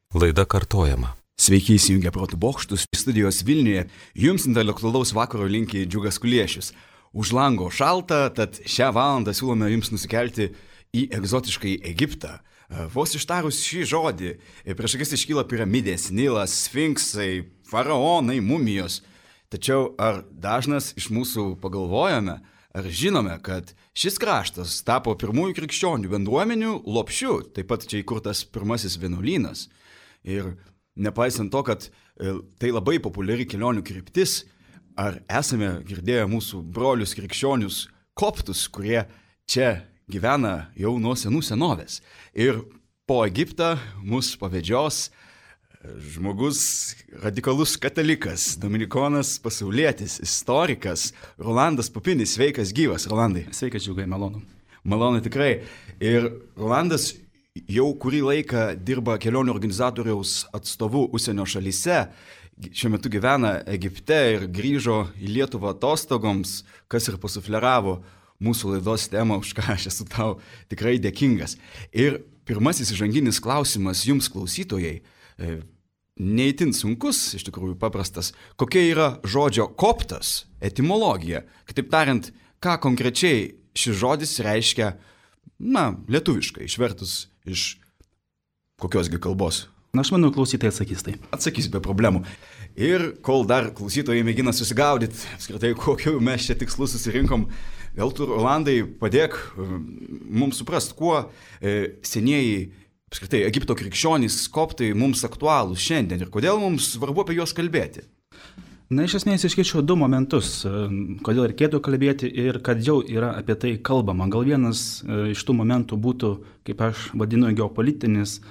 Laida kartojama. Sveiki įsijungę Protų bokštus studijos Vilniuje. Jums intelektualaus vakaro linki Džiugas Kuliešius. Už lango šalta, tad šią valandą siūlome jums nusikelti į egzotiškai Egiptą. Vos ištarus šį žodį, prieš akis iškyla piramidės, Nilas, sfinksai, faraonai, mumijos. Tačiau ar dažnas iš mūsų pagalvojame, ar žinome, kad šis kraštas tapo pirmųjų krikščionių bendruomenių lopšiu, taip pat čia įkurtas pirmasis vienuolynas. Ir nepaisant to, kad tai labai populiari kelionių kryptis, ar esame girdėję mūsų brolius krikščionius koptus, kurie čia gyvena jau nuo senų senovės. Ir po Egiptą mus pavedžios žmogus, radikalus katalikas, dominikonas, pasaulietis, istorikas, Rolandas Pupinis. Sveikas, gyvas, Rolandai. Sveikas, Džiugai, malonu. Malonu tikrai. Ir Rolandas jau kurį laiką dirba kelionių organizatoriaus atstovu užsienio šalyse, šiuo metu gyvena Egipte ir grįžo į Lietuvą atostogoms, kas ir pasufleravo mūsų laidos temą, už ką aš esu tau tikrai dėkingas. Ir pirmasis įžanginis klausimas jums, klausytojai, neįtin sunkus, iš tikrųjų paprastas. Kokia yra žodžio koptas etimologija? Kitaip tariant, ką konkrečiai šis žodis reiškia, lietuviškai, išvertus iš kokiosgi kalbos? Aš manau, klausytojai atsakys tai. Atsakys be problemų. Ir kol dar klausytojai mėgina susigaudyti, skirtai kokiu mes čia tikslų susirinkom, gal tu, Rolandai, padėk mums suprast, kuo senieji, apskritai, Egipto krikščionys koptai mums aktualūs šiandien ir kodėl mums svarbu apie juos kalbėti. Iš esmės išskirčiau du momentus, kodėl reikėtų kalbėti ir kad jau yra apie tai kalbama. Gal vienas iš tų momentų būtų, kaip aš vadinu, geopolitinis.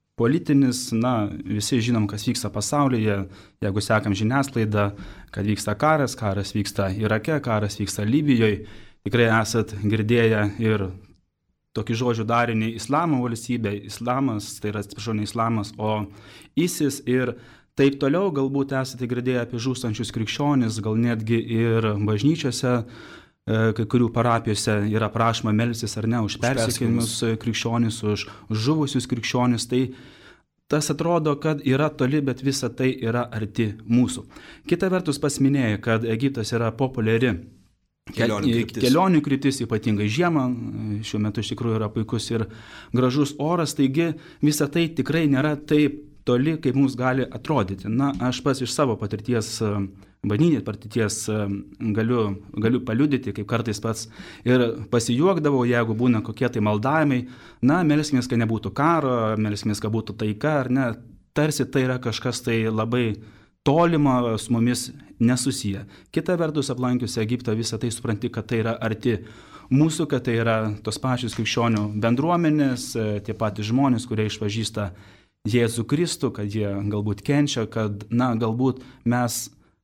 Visi žinom, kas vyksta pasaulyje, jeigu sekam žiniasklaidą, kad vyksta karas vyksta Irake, karas vyksta Libijoje. Tikrai esat girdėję ir tokį žodžių darinį Islamo valstybė, Islamas, tai yra, atsiprašau, ne Islamas, o ISIS ir taip toliau. Galbūt esate girdėję apie žūstančius krikščionis, gal netgi ir bažnyčiose, kai kurių parapijose yra prašoma melstis ar ne už persekiojimus krikščionis, už žuvusius krikščionis. Tai tas atrodo, kad yra toli, bet visa tai yra arti mūsų. Kita vertus pats minėjai, kad Egiptas yra populiari kelionių kryptis, ypatingai žiemą. Šiuo metu iš tikrųjų yra puikus ir gražus oras, taigi visa tai tikrai nėra taip toli, kaip mums gali atrodyti. Aš pats iš savo patirties, bažnytinės patirties galiu paliudyti, kaip kartais pats ir pasijuokdavau, jeigu būna kokie tai maldavimai. Melskimės, kad nebūtų karo, melskimės, kad būtų taika, ar ne. Tarsi tai yra kažkas tai labai tolima, su mumis nesusiję. Kita vertus, aplankius Egiptą, visą tai supranti, kad tai yra arti mūsų, kad tai yra tos pačios krikščionių bendruomenės, tie patys žmonės, kurie išpažįsta Jėzų Kristų, kad jie galbūt kenčia, kad, galbūt mes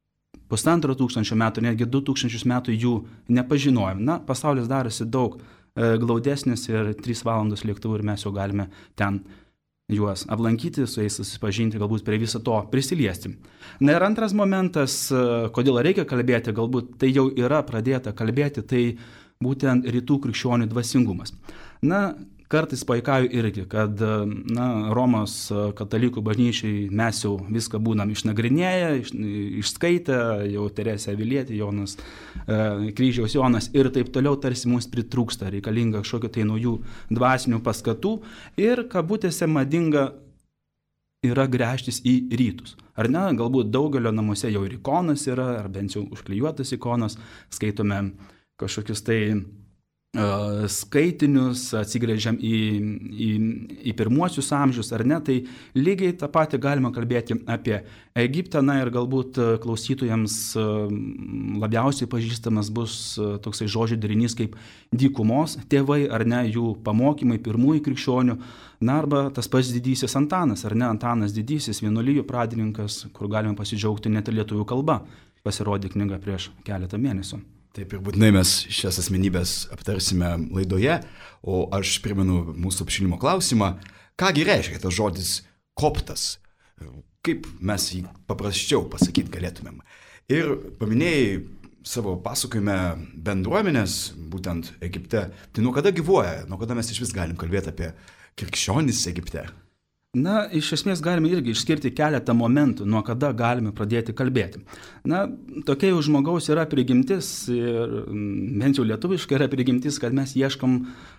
1500 metų, netgi 2000 metų jų nepažinojom. Pasaulis darosi daug glaudesnis ir 3 valandos lėktuvų ir mes jau galime ten juos aplankyti, su jais susipažinti, galbūt prie viso to prisiliesti. Ir antras momentas, kodėl reikia kalbėti, galbūt tai jau yra pradėta kalbėti, tai būtent rytų krikščionių dvasingumas. Kartais paikauju irgi, kad Romos katalikų bažnyčiai mes jau viską būnam išnagrinėję, išskaitę, jau Teresė Avilietė, Jonas, Kryžiaus Jonas ir taip toliau, tarsi mums pritrūksta, reikalinga kažkokio tai naujų dvasinių paskatų ir kabutėse madinga yra gręžtis į rytus. Ar ne, galbūt daugelio namuose jau ir ikonas yra, ar bent jau užklijuotas ikonas, skaitome kažkokius tai skaitinius, atsigręžiam į pirmuosius amžius, ar ne, tai lygiai tą patį galima kalbėti apie Egiptą, ir galbūt klausytojams labiausiai pažįstamas bus toksai žodžių derinys kaip dykumos tėvai, ar ne, jų pamokymai pirmųjų krikščionių, arba tas pats didysis Antanas, ar ne, Antanas didysis, vienuolijų pradininkas, kur galime pasidžiaugti net ir lietuvių kalba, pasirodė knyga prieš keletą mėnesių. Taip ir būtinai mes šias asmenybės aptarsime laidoje, o aš primenu mūsų apšilimo klausimą, kągi reiškia tas žodis koptas, kaip mes jį paprasčiau pasakyti galėtumėm. Ir paminėjai savo pasakojime bendruomenės, būtent Egipte, tai nuo kada gyvuoja, nuo kada mes iš vis galim kalbėti apie krikščionis Egipte? Na, iš esmės galime irgi išskirti keletą momentų, nuo kada galime pradėti kalbėti. Na, tokia jau žmogaus yra prigimtis ir bent jau lietuviškai yra prigimtis, kad mes ieškom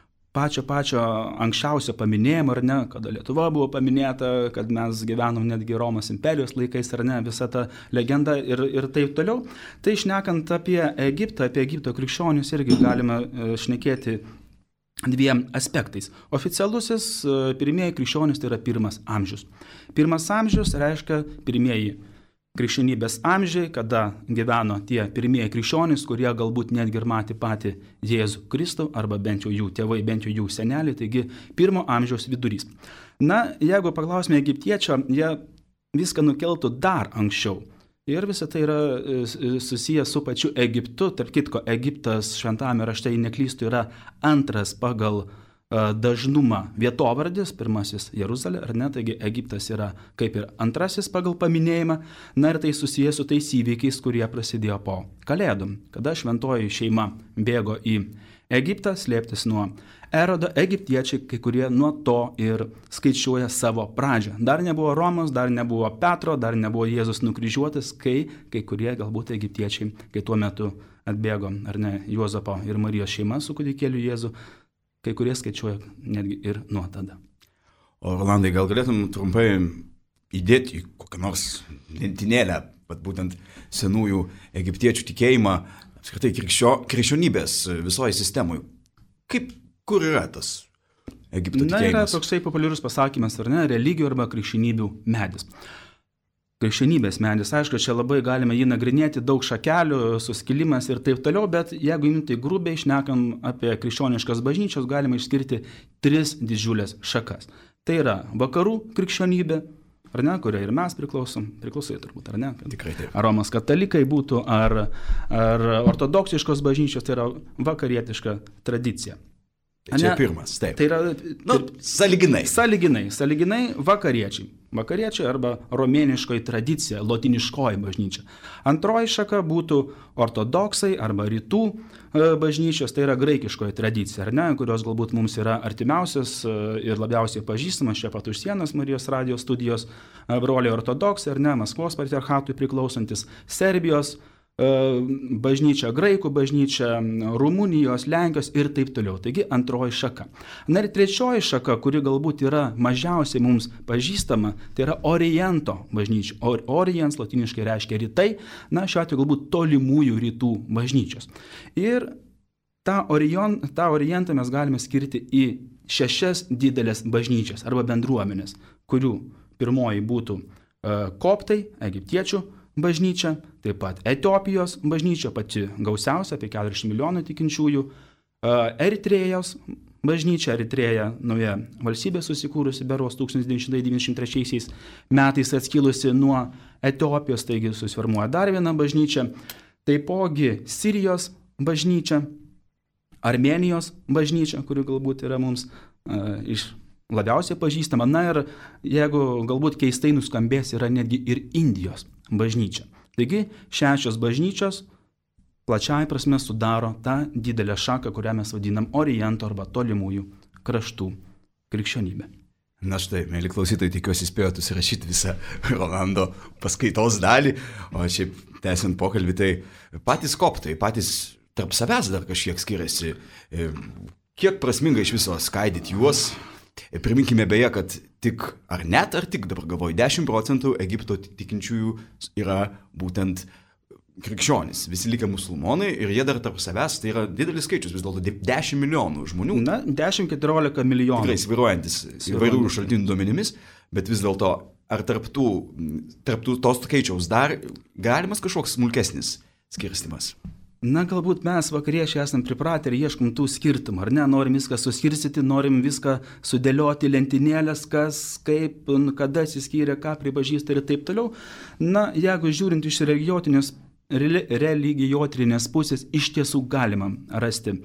pačio anksčiausio paminėjimo, ar ne, kada Lietuva buvo paminėta, kad mes gyvenom netgi Romos imperijos laikais, ar ne, visa ta legenda ir taip toliau. Tai šnekant apie Egipto krikščionius irgi galime šnekėti dviem aspektais. Oficialusis pirmieji krikščionys tai yra pirmas amžius. Pirmas amžius reiškia pirmieji krikščionybės amžiai, kada gyveno tie pirmieji krikščionys, kurie galbūt netgi ir matė patį Jėzų Kristų, arba bent jau jų tėvai, bent jau jų seneliai, taigi pirmo amžiaus vidurys. Na, jeigu paklausime egiptiečio, jie viską nukeltų dar anksčiau. Ir visa tai yra susijęs su pačiu Egiptu. Tarp kitko, Egiptas šventame rašte, jei neklystu, yra antras pagal dažnumą vietovardis, pirmasis Jeruzalė, ar ne, taigi Egiptas yra kaip ir antrasis pagal paminėjimą, na ir tai susijęs su tais įvykiais, kurie prasidėjo po Kalėdų, kada šventoji šeima bėgo į Egiptą slėptis nuo Erodo, egiptiečiai, kai kurie nuo to ir skaičiuoja savo pradžią. Dar nebuvo Romos, dar nebuvo Petro, dar nebuvo Jėzus nukryžiuotas, kai kurie galbūt egiptiečiai, kai tuo metu atbėgo, ar ne, Juozapo ir Marijos šeima su kūdikėliu Jėzu, kai kurie skaičiuoja netgi ir nuo tada. O Rolandai, gal galėtum trumpai įdėti į kokią nors lentynėlę, būtent senųjų egiptiečių tikėjimą, apskritai krikščionybės visoje sistemoje. Kur yra tas Egipto tikėjimas? Na, yra toksai populiarus pasakymas, ar ne, religijų arba krikščionybių medis. Krikščionybės medis, aišku, čia labai galime jį nagrinėti, daug šakelių, suskilimas ir taip toliau, bet jeigu imti grubiai, šnekam apie krikščioniškas bažnyčios, galima išskirti 3 didžiulės šakas. Tai yra vakarų krikščionybė, ar ne, kuria ir mes priklausai turbūt, ar ne? Tikrai taip. Ar Romos katalikai būtų, ar ortodoksiškos bažnyčios, tai yra vakarietiška tradicija. Tai čia pirmas, taip. Tai yra sąlyginai vakariečiai. Vakariečiai arba romėniškoji tradicija, lotiniškoji bažnyčia. Antroji šaka būtų ortodoksai arba rytų bažnyčios, tai yra graikiškoji tradicija, ar ne, kurios galbūt mums yra artimiausias ir labiausiai pažįstamas čia pat už sienos Marijos radijos studijos broliai ortodoksai, ar ne, Maskvos patriarchatui priklausantis, Serbijos bažnyčia, graikų bažnyčia, Rumunijos, Lenkijos ir taip toliau. Taigi antroji šaka. Na ir trečioji šaka, kuri galbūt yra mažiausiai mums pažįstama, tai yra Oriento bažnyčia. Orients latiniškai reiškia rytai, na šiuo atveju galbūt tolimųjų rytų bažnyčios. Ir tą Orientą mes galime skirti į 6 didelės bažnyčias arba bendruomenės, kurių pirmoji būtų koptai, egiptiečių bažnyčia, taip pat Etiopijos bažnyčia, pati gausiausia, apie 40 milijonų tikinčiųjų, Eritrėjos bažnyčia, Eritrėja nauja valstybė susikūrusi berods 1993 metais atskilusi nuo Etiopijos, taigi susiformuoja dar viena bažnyčia, taipogi Sirijos bažnyčia, Armėnijos bažnyčia, kuri galbūt yra mums iš labiausiai pažįstama, na ir jeigu galbūt keistai nuskambės, yra netgi ir Indijos bažnyčia. Taigi 6 bažnyčios plačiai prasme sudaro tą didelę šaką, kurią mes vadinam Oriento arba tolimųjų kraštų krikščionybė. Na štai, mėly klausytojai, tikiuosi spėjote susirašyti visą Rolando paskaitos dalį, o šiaip tęsiant pokalbį, tai patys koptai, patys tarp savęs dar kažkiek skiriasi. Kiek prasminga iš viso skaidyti juos? Priminkime beje, kad tik, ar tik, dabar galvoju, 10% Egipto tikinčiųjų yra būtent krikščionys, visi likę musulmonai ir jie dar tarp savęs, tai yra didelis skaičius, vis dėlto 10 milijonų žmonių. Na, 10-14 milijonų. Tikrai svyruojantis įvairių šaltinių duomenimis, bet vis dėlto, ar tarp tos skaičiaus dar galimas kažkoks smulkesnis skirstimas? Na, galbūt mes vakariečiai esam pripratę ir ieškom tų skirtumų, ar ne? Norim viską suskirstyti, norim viską sudėlioti lentynėlės, kas, kaip, kada atsiskyrė, ką pripažįsta ir taip toliau. Na, jeigu žiūrint iš religijotrinės pusės, iš tiesų galima rasti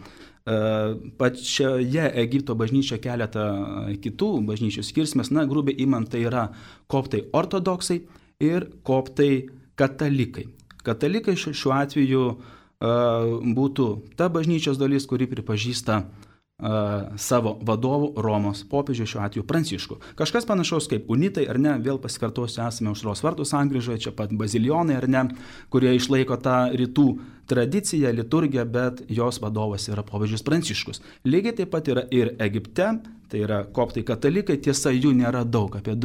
pačioje Egipto bažnyčioje keletą kitų bažnyčių skirsmės. Na, grubiai imant, tai yra koptai ortodoksai ir koptai katalikai. Katalikai šiuo atveju būtų ta bažnyčios dalis, kuri pripažįsta savo vadovų Romos popiežių, šiuo atveju Pranciškų. Kažkas panašaus kaip unitai, ar ne, vėl pasikartosiu, esame Aušros vartų sankryžoje, čia pat bazilionai, ar ne, kurie išlaiko tą rytų tradiciją, liturgiją, bet jos vadovas yra popiežius Pranciškus. Lygiai taip pat yra ir Egipte, tai yra koptai katalikai, tiesa jų nėra daug, apie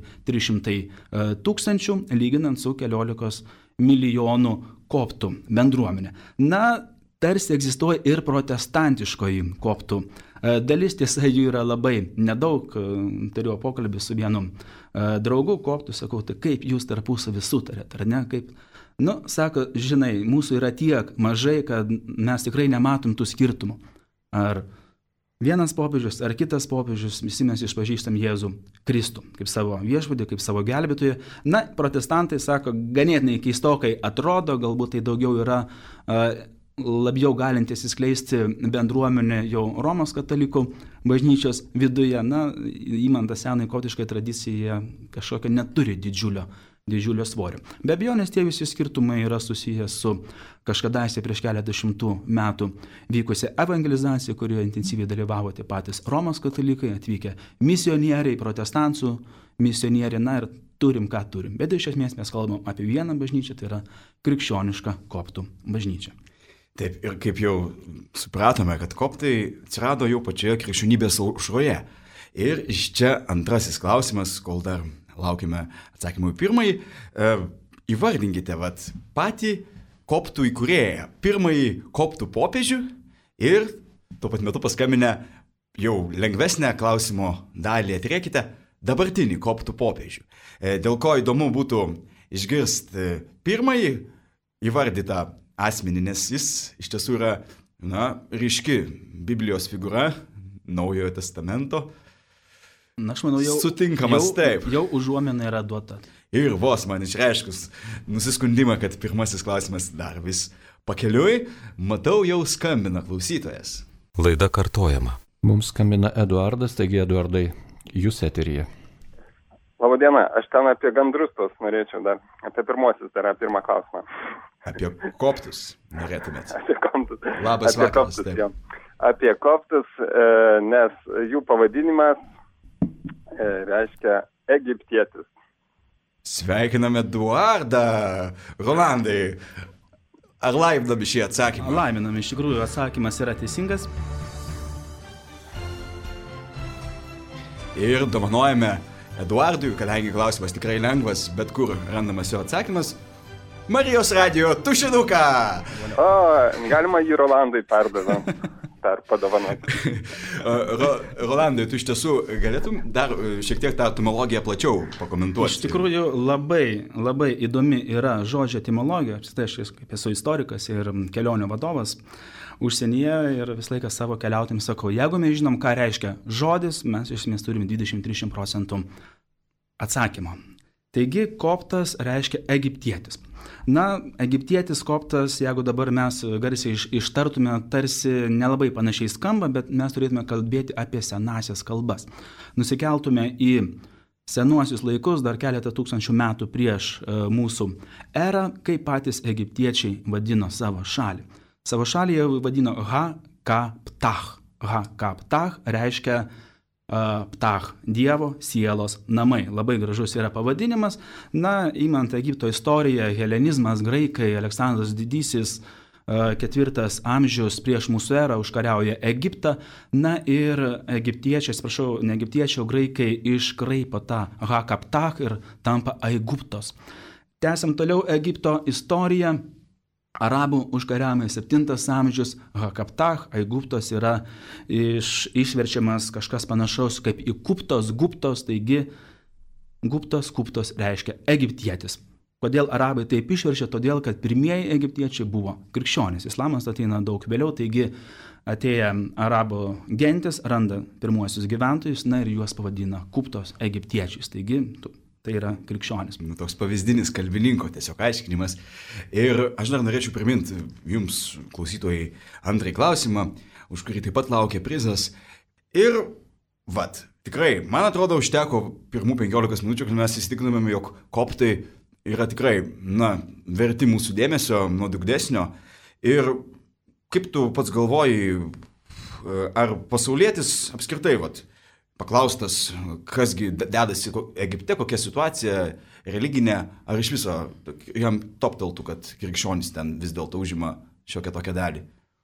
200-300 tūkstančių, lyginant su 14 milijonų koptų bendruomenė. Na, tarsi egzistuoja ir protestantiškoji koptų dalis, tiesa jų yra labai nedaug, turėjau pokalbį su vienu draugu koptų, sakau, tai kaip jūs tarpusavį sutarėt, ar ne, kaip, sako, žinai, mūsų yra tiek mažai, kad mes tikrai nematom tų skirtumų, ar vienas popiežius, ar kitas popiežius, visi mes išpažįstam Jėzų Kristų, kaip savo viešpatį, kaip savo gelbėtoją. Na, protestantai sako, ganėtinai keistokai atrodo, galbūt tai daugiau yra labiau galintis įskleisti bendruomenę jau Romos katalikų bažnyčios viduje, įmant tą senąją koptišką tradiciją kažkokią neturi didžiulio svorio. Be abejonės tie visi skirtumai yra susijęs su kažkadaise prieš keletą šimtų metų vykusią evangelizaciją, kurioje intensyviai dalyvavo tie patys Romos katalikai, atvykę misionieriai, protestantų misionieriai, ir turim, ką turim. Bet iš esmės mes kalbam apie vieną bažnyčią, tai yra krikščionišką koptų bažnyčią. Taip, ir kaip jau supratome, kad koptai atsirado jau pačioje krikščionybės aušroje. Ir iš čia antrasis klausimas, kol dar laukime atsakymų į pirmąjį. Įvardinkite patį koptų įkūrėją, pirmąjį koptų popiežių ir tuo pat metu paskambinę jau lengvesnę klausimo dalį atriekite dabartinį koptų popiežių. Dėl ko įdomu būtų išgirsti pirmąjį įvardytą asmenį, nes jis iš tiesų yra, ryški Biblijos figūra, Naujojo testamento. Aš manau, sutinkamas taip. Jau užuomina yra duota. Ir vos man išreiškus nusiskundimą, kad pirmasis klausimas dar vis pakeliui, matau, jau skambina klausytojas. Laida kartojama. Mums skambina Eduardas, taigi Eduardai, jūs eteryje. Labadiena, aš ten apie gandrus tos norėčiau dar, apie pirmosius, tai yra pirmą klausimą. Apie koptus norėtumėt. Apie koptus. Labas apie vakaras. Koptus, jo. Apie koptus, nes jų pavadinimas reiškia egiptietis. Sveikiname Eduardą. Rolandai, ar laiminami šį atsakymą? Laiminami, iš tikrųjų atsakymas yra teisingas. Ir dovanojame Eduardui, kadangi klausimas tikrai lengvas, bet kur randamas jo atsakymas, Marijos radijo tušinuką. Galima jį Rolandai padovanoti. Rolandai, tu iš tiesų galėtum dar šiek tiek tą etimologiją plačiau pakomentuoti? Iš tikrųjų labai įdomi yra žodžio etimologija. Aš kaip esu istorikas ir kelionių vadovas užsienyje ir visą laiką savo keliautėms sakau, jeigu mes žinom, ką reiškia žodis, mes iš esmės turime 20-30% atsakymą. Taigi, koptas reiškia egiptietis. Egiptietis, koptas, jeigu dabar mes garsiai ištartume, tarsi nelabai panašiai skamba, bet mes turėtume kalbėti apie senasias kalbas. Nusikeltume į senuosius laikus, dar keletą tūkstančių metų prieš mūsų erą, kai patys egiptiečiai vadino savo šalį. Savo šalį jie vadino Ha-Ka-Ptah. Ha-Ka-Ptah reiškia Ptah, Dievo sielos namai. Labai gražus yra pavadinimas. Imant Egipto istoriją, helenizmas, graikai, Aleksandras Didysis, 4 amžius prieš mūsų erą užkariauja Egiptą. Ir egiptiečiai, ne egiptiečiai, o graikai iškraipo tą Ha-Ka-Ptah ir tampa Aiguptos. Tęsiam toliau Egipto istoriją. Arabų užkariavimai 7 amžius, Ha-Ka-Ptah, Aiguptos yra išverčiamas kažkas panašaus kaip į Guptos, taigi Kuptos reiškia egiptietis. Kodėl arabai taip išverčia? Todėl, kad pirmieji egiptiečiai buvo krikščionys. Islamas ateina daug vėliau, taigi atėję arabų gentis randa pirmuosius gyventojus, ir juos pavadina Kuptos egiptiečiais. Taigi tai yra krikščionis. Toks pavyzdinis kalbininko tiesiog aiškinimas. Ir aš dar norėčiau priminti jums, klausytojai, antrąjį klausimą, už kurį taip pat laukia prizas. Ir tikrai, man atrodo, užteko pirmų 15 minučių, kad mes įsitikinome, jog koptai yra tikrai, verti mūsų dėmesio, nuodugnesnio. Ir kaip tu pats galvoji, ar pasaulietis apskritai, paklaustas, kasgi dedasi Egipte, kokia situacija religinė, ar iš viso jam topteltų, kad krikščionys ten vis dėlto užima šiokią tokią dalį?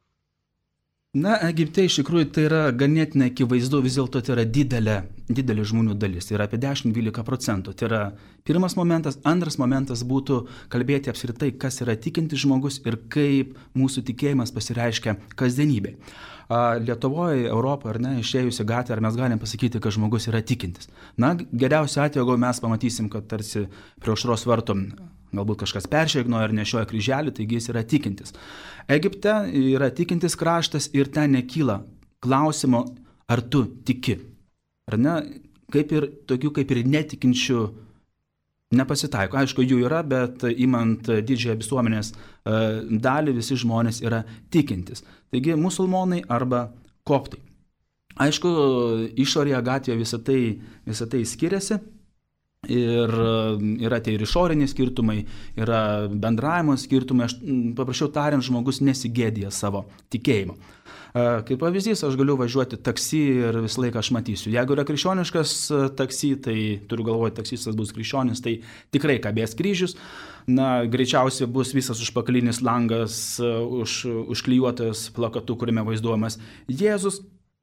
Na, Egipte iš tikrųjų tai yra ganėtinai akivaizdu, vis dėlto tai yra didelė žmonių dalis, tai yra apie 10-12%. Tai yra pirmas momentas. Antras momentas būtų kalbėti apskritai, kas yra tikintis žmogus ir kaip mūsų tikėjimas pasireiškia kasdienybėje. Lietuvoje, Europoje, ar ne, išėjus į gatvę, ar mes galim pasakyti, kad žmogus yra tikintis. Na, geriausiu atveju, jeigu mes pamatysim, kad tarsi prie aušros vartų galbūt kažkas peržegnoja ar nešioja kryželį, taigi jis yra tikintis. Egipte yra tikintis kraštas ir ten nekyla klausimo, ar tu tiki. Ar ne? Tokių kaip ir netikinčių nepasitaiko. Aišku, jų yra, bet imant didžiąją visuomenės dalį, visi žmonės yra tikintis. Taigi musulmonai arba koptai. Aišku, išorėje gatvėje visą tai skiriasi. Ir yra tie ir išoriniai skirtumai, yra bendravimo skirtumai. Aš paprašiau tariant, žmogus nesigėdija savo tikėjimo. Kaip pavyzdys, aš galiu važiuoti taksi ir visą laiką aš matysiu. Jeigu yra krikščioniškas taksi, tai turiu galvoje, taksistas bus krikščionis, tai tikrai kabės kryžius. Na, greičiausiai bus visas užpakalinis langas užklijuotas plakatu, kuriame vaizduojamas Jėzus.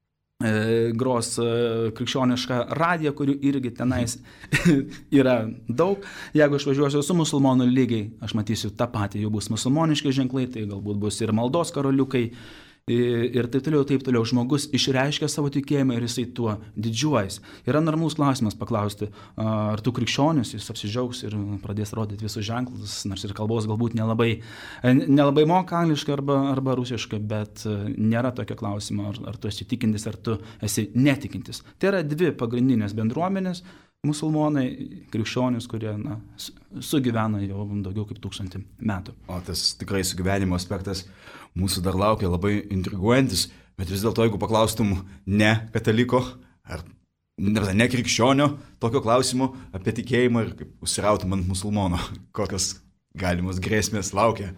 Gros krikščionišką radiją, kurių irgi tenais yra daug. Jeigu aš važiuosiu su musulmonų lygiai, aš matysiu tą patį, jau bus musulmoniški ženklai, tai galbūt bus ir maldos karoliukai ir taip toliau. Žmogus išreiškia savo tikėjimą ir jisai tuo didžiuojasi. Yra normalus klausimas paklausti, ar tu krikščionis, jis apsidžiaugs ir pradės rodyti visus ženklus, nors ir kalbos galbūt nelabai moka angliškai arba rusiškai, bet nėra tokio klausimo, ar tu esi tikintis, ar tu esi netikintis. Tai yra dvi pagrindinės bendruomenės, musulmonai, krikščionis, kurie sugyvena jau daugiau kaip 1000 metų. O tas tikrai sugyvenimo aspektas mūsų dar laukia labai intriguojantis, bet vis dėlto, jeigu paklaustum ne kataliko ar ne krikščionio tokio klausimo apie tikėjimą ir kaip užsirautum ant musulmono, kokios galimos grėsmės laukia?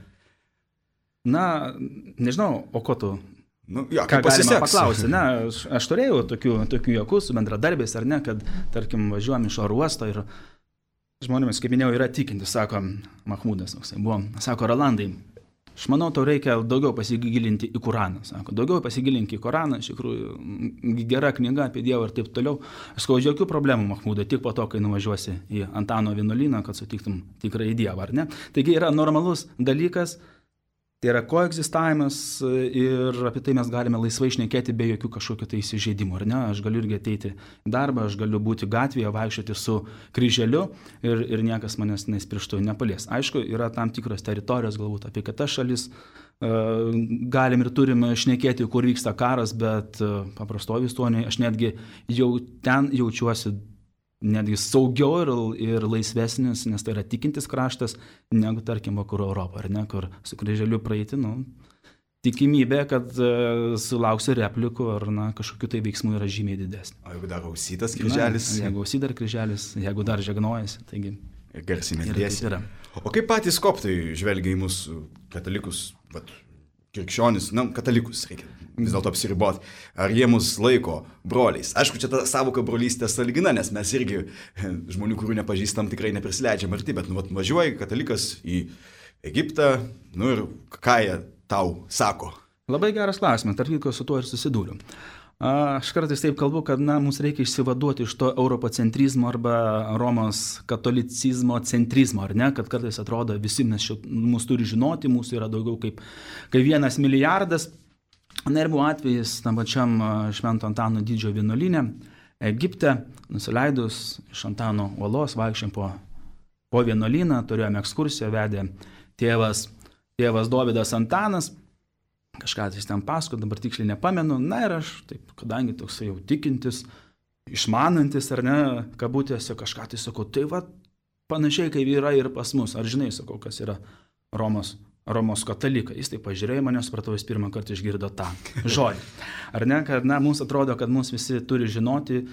Na, nežinau, o ko tu? Ką galima paklausti? Na, aš turėjau tokių juokų su bendradarbiais, ar ne, kad, tarkim, važiuojam iš oro uosto ir žmonėmis, kaip minėjau, yra tikintis, sako Mahmudas, sako, Rolandai, aš manau, tau reikia daugiau pasigilinti į Koraną. Sako, daugiau pasigilinti į Koraną, iš tikrųjų, gera knyga apie Dievą ir taip toliau. Aš sakau, jokių problemų, Mahmudai, tik po to, kai nuvažiuosi į Antano vienuolyną, kad sutiktum tikrąjį Dievą, ar ne? Taigi yra normalus dalykas, tai yra koegzistavimas ir apie tai mes galime laisvai šnekėti be jokių kažkokių tai įsižeidimų, ar ne? Aš galiu irgi ateiti į darbą, aš galiu būti gatvėje, vaikščioti su kryželiu ir niekas manęs pirštų nepalies. Aišku, yra tam tikros teritorijos, galbūt apie kitas šalis galim ir turim šnekėti, kur vyksta karas, bet paprastoji visuomenė, aš netgi jau ten jaučiuosi netgi saugiau ir laisvesnis, nes tai yra tikintis kraštas, negu, tarkim, vakarų Europą, ar ne, kur su kryželiu praeiti, tikimybė, kad sulauksi replikų ar kažkokių tai veiksmų yra žymiai didesnė. O jeigu dar ausytas kryželis? Jeigu ausytas kryželis, jeigu dar žegnojasi, taigi... Garsiai netiesi. O kaip patys koptai žvelgia į mūsų katalikus, krikščionis, katalikus reikia vis dėlto apsiriboti, ar jie mus laiko broliais. Aišku, čia ta savoka brolystė sąlygina, nes mes irgi žmonių, kurių nepažįstam, tikrai neprisileidžiam arti, bet važiuoji katalikas į Egiptą, ir ką jie tau sako? Labai geras klausimas, tarp kitko su tuo ir susidūriu. Aš kartais taip kalbu, kad mums reikia išsivaduoti iš to europocentrizmo arba Romos katolicizmo centrizmo, ar ne, kad kartais atrodo visi mus turi žinoti, mūsų yra daugiau kaip 1 milijardas. Na ir buvo atvejis tam pačiam Švento Antano didžiojo vienuolyne Egipte, nusileidus iš Antano uolos, vaikščiam po vienuolyną, turėjome ekskursiją, vedė tėvas Dovydas Antanas. Kažką jis ten pasako, dabar tiksliai nepamenu. Na ir aš, taip, kadangi toks jau tikintis, išmanantis, ar ne, kabutėse kažką tai sakau, tai panašiai kaip yra ir pas mus. Ar žinai, sakau, kas yra Romos katalikai. Jis taip pažiūrėjo mane, supratau, jis pirmą kartą išgirdo tą žodį. Ar ne, kad mums atrodo, kad mums visi turi žinoti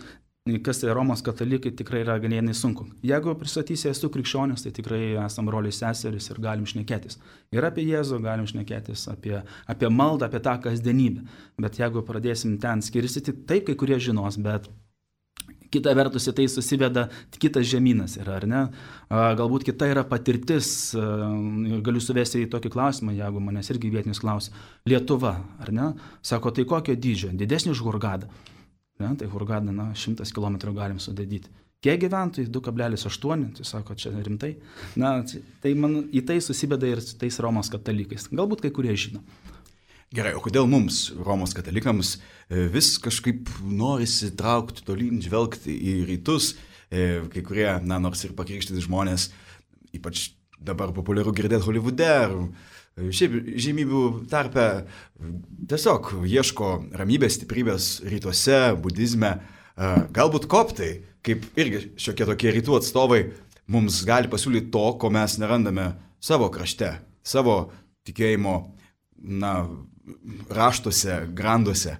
kas Romos katalikai, tikrai yra ganėtinai sunku. Jeigu pristatysi esu krikščionis, tai tikrai esam broliai seserys ir galim šnekėtis. Ir apie Jėzų galim šnekėtis, apie maldą, apie tą kasdienybę. Bet jeigu pradėsim ten skirstyti, taip kai kurie žinos, bet kita vertus į tai susiveda kitas žemynas yra, ar ne? Galbūt kita yra patirtis, galiu suvesti į tokį klausimą, jeigu manęs irgi vietinis klausia. Lietuva, ar ne? Sako, tai kokio dydžio? Didesnį už Hurgadą. Ne? Tai Hurgadą, 100 km galim sudėdyti. Kiek gyventojų? 2,8, tai sako, čia rimtai. Tai man į tai susiveda ir su tais Romos katalikais. Galbūt kai kurie žino. Gerai, o kodėl mums, Romos katalikams, vis kažkaip norisi traukti tolyn, žvelgti į rytus, kai kurie, nors ir pakrikštyti žmonės, ypač dabar populiaru girdėti Holivude, ar šiaip žymybių tarpe, tiesiog ieško ramybės, stiprybės rytuose, budizme, galbūt koptai, kaip irgi šiokie tokie rytų atstovai, mums gali pasiūlyti to, ko mes nerandame savo krašte, savo tikėjimo, raštuose, granduose.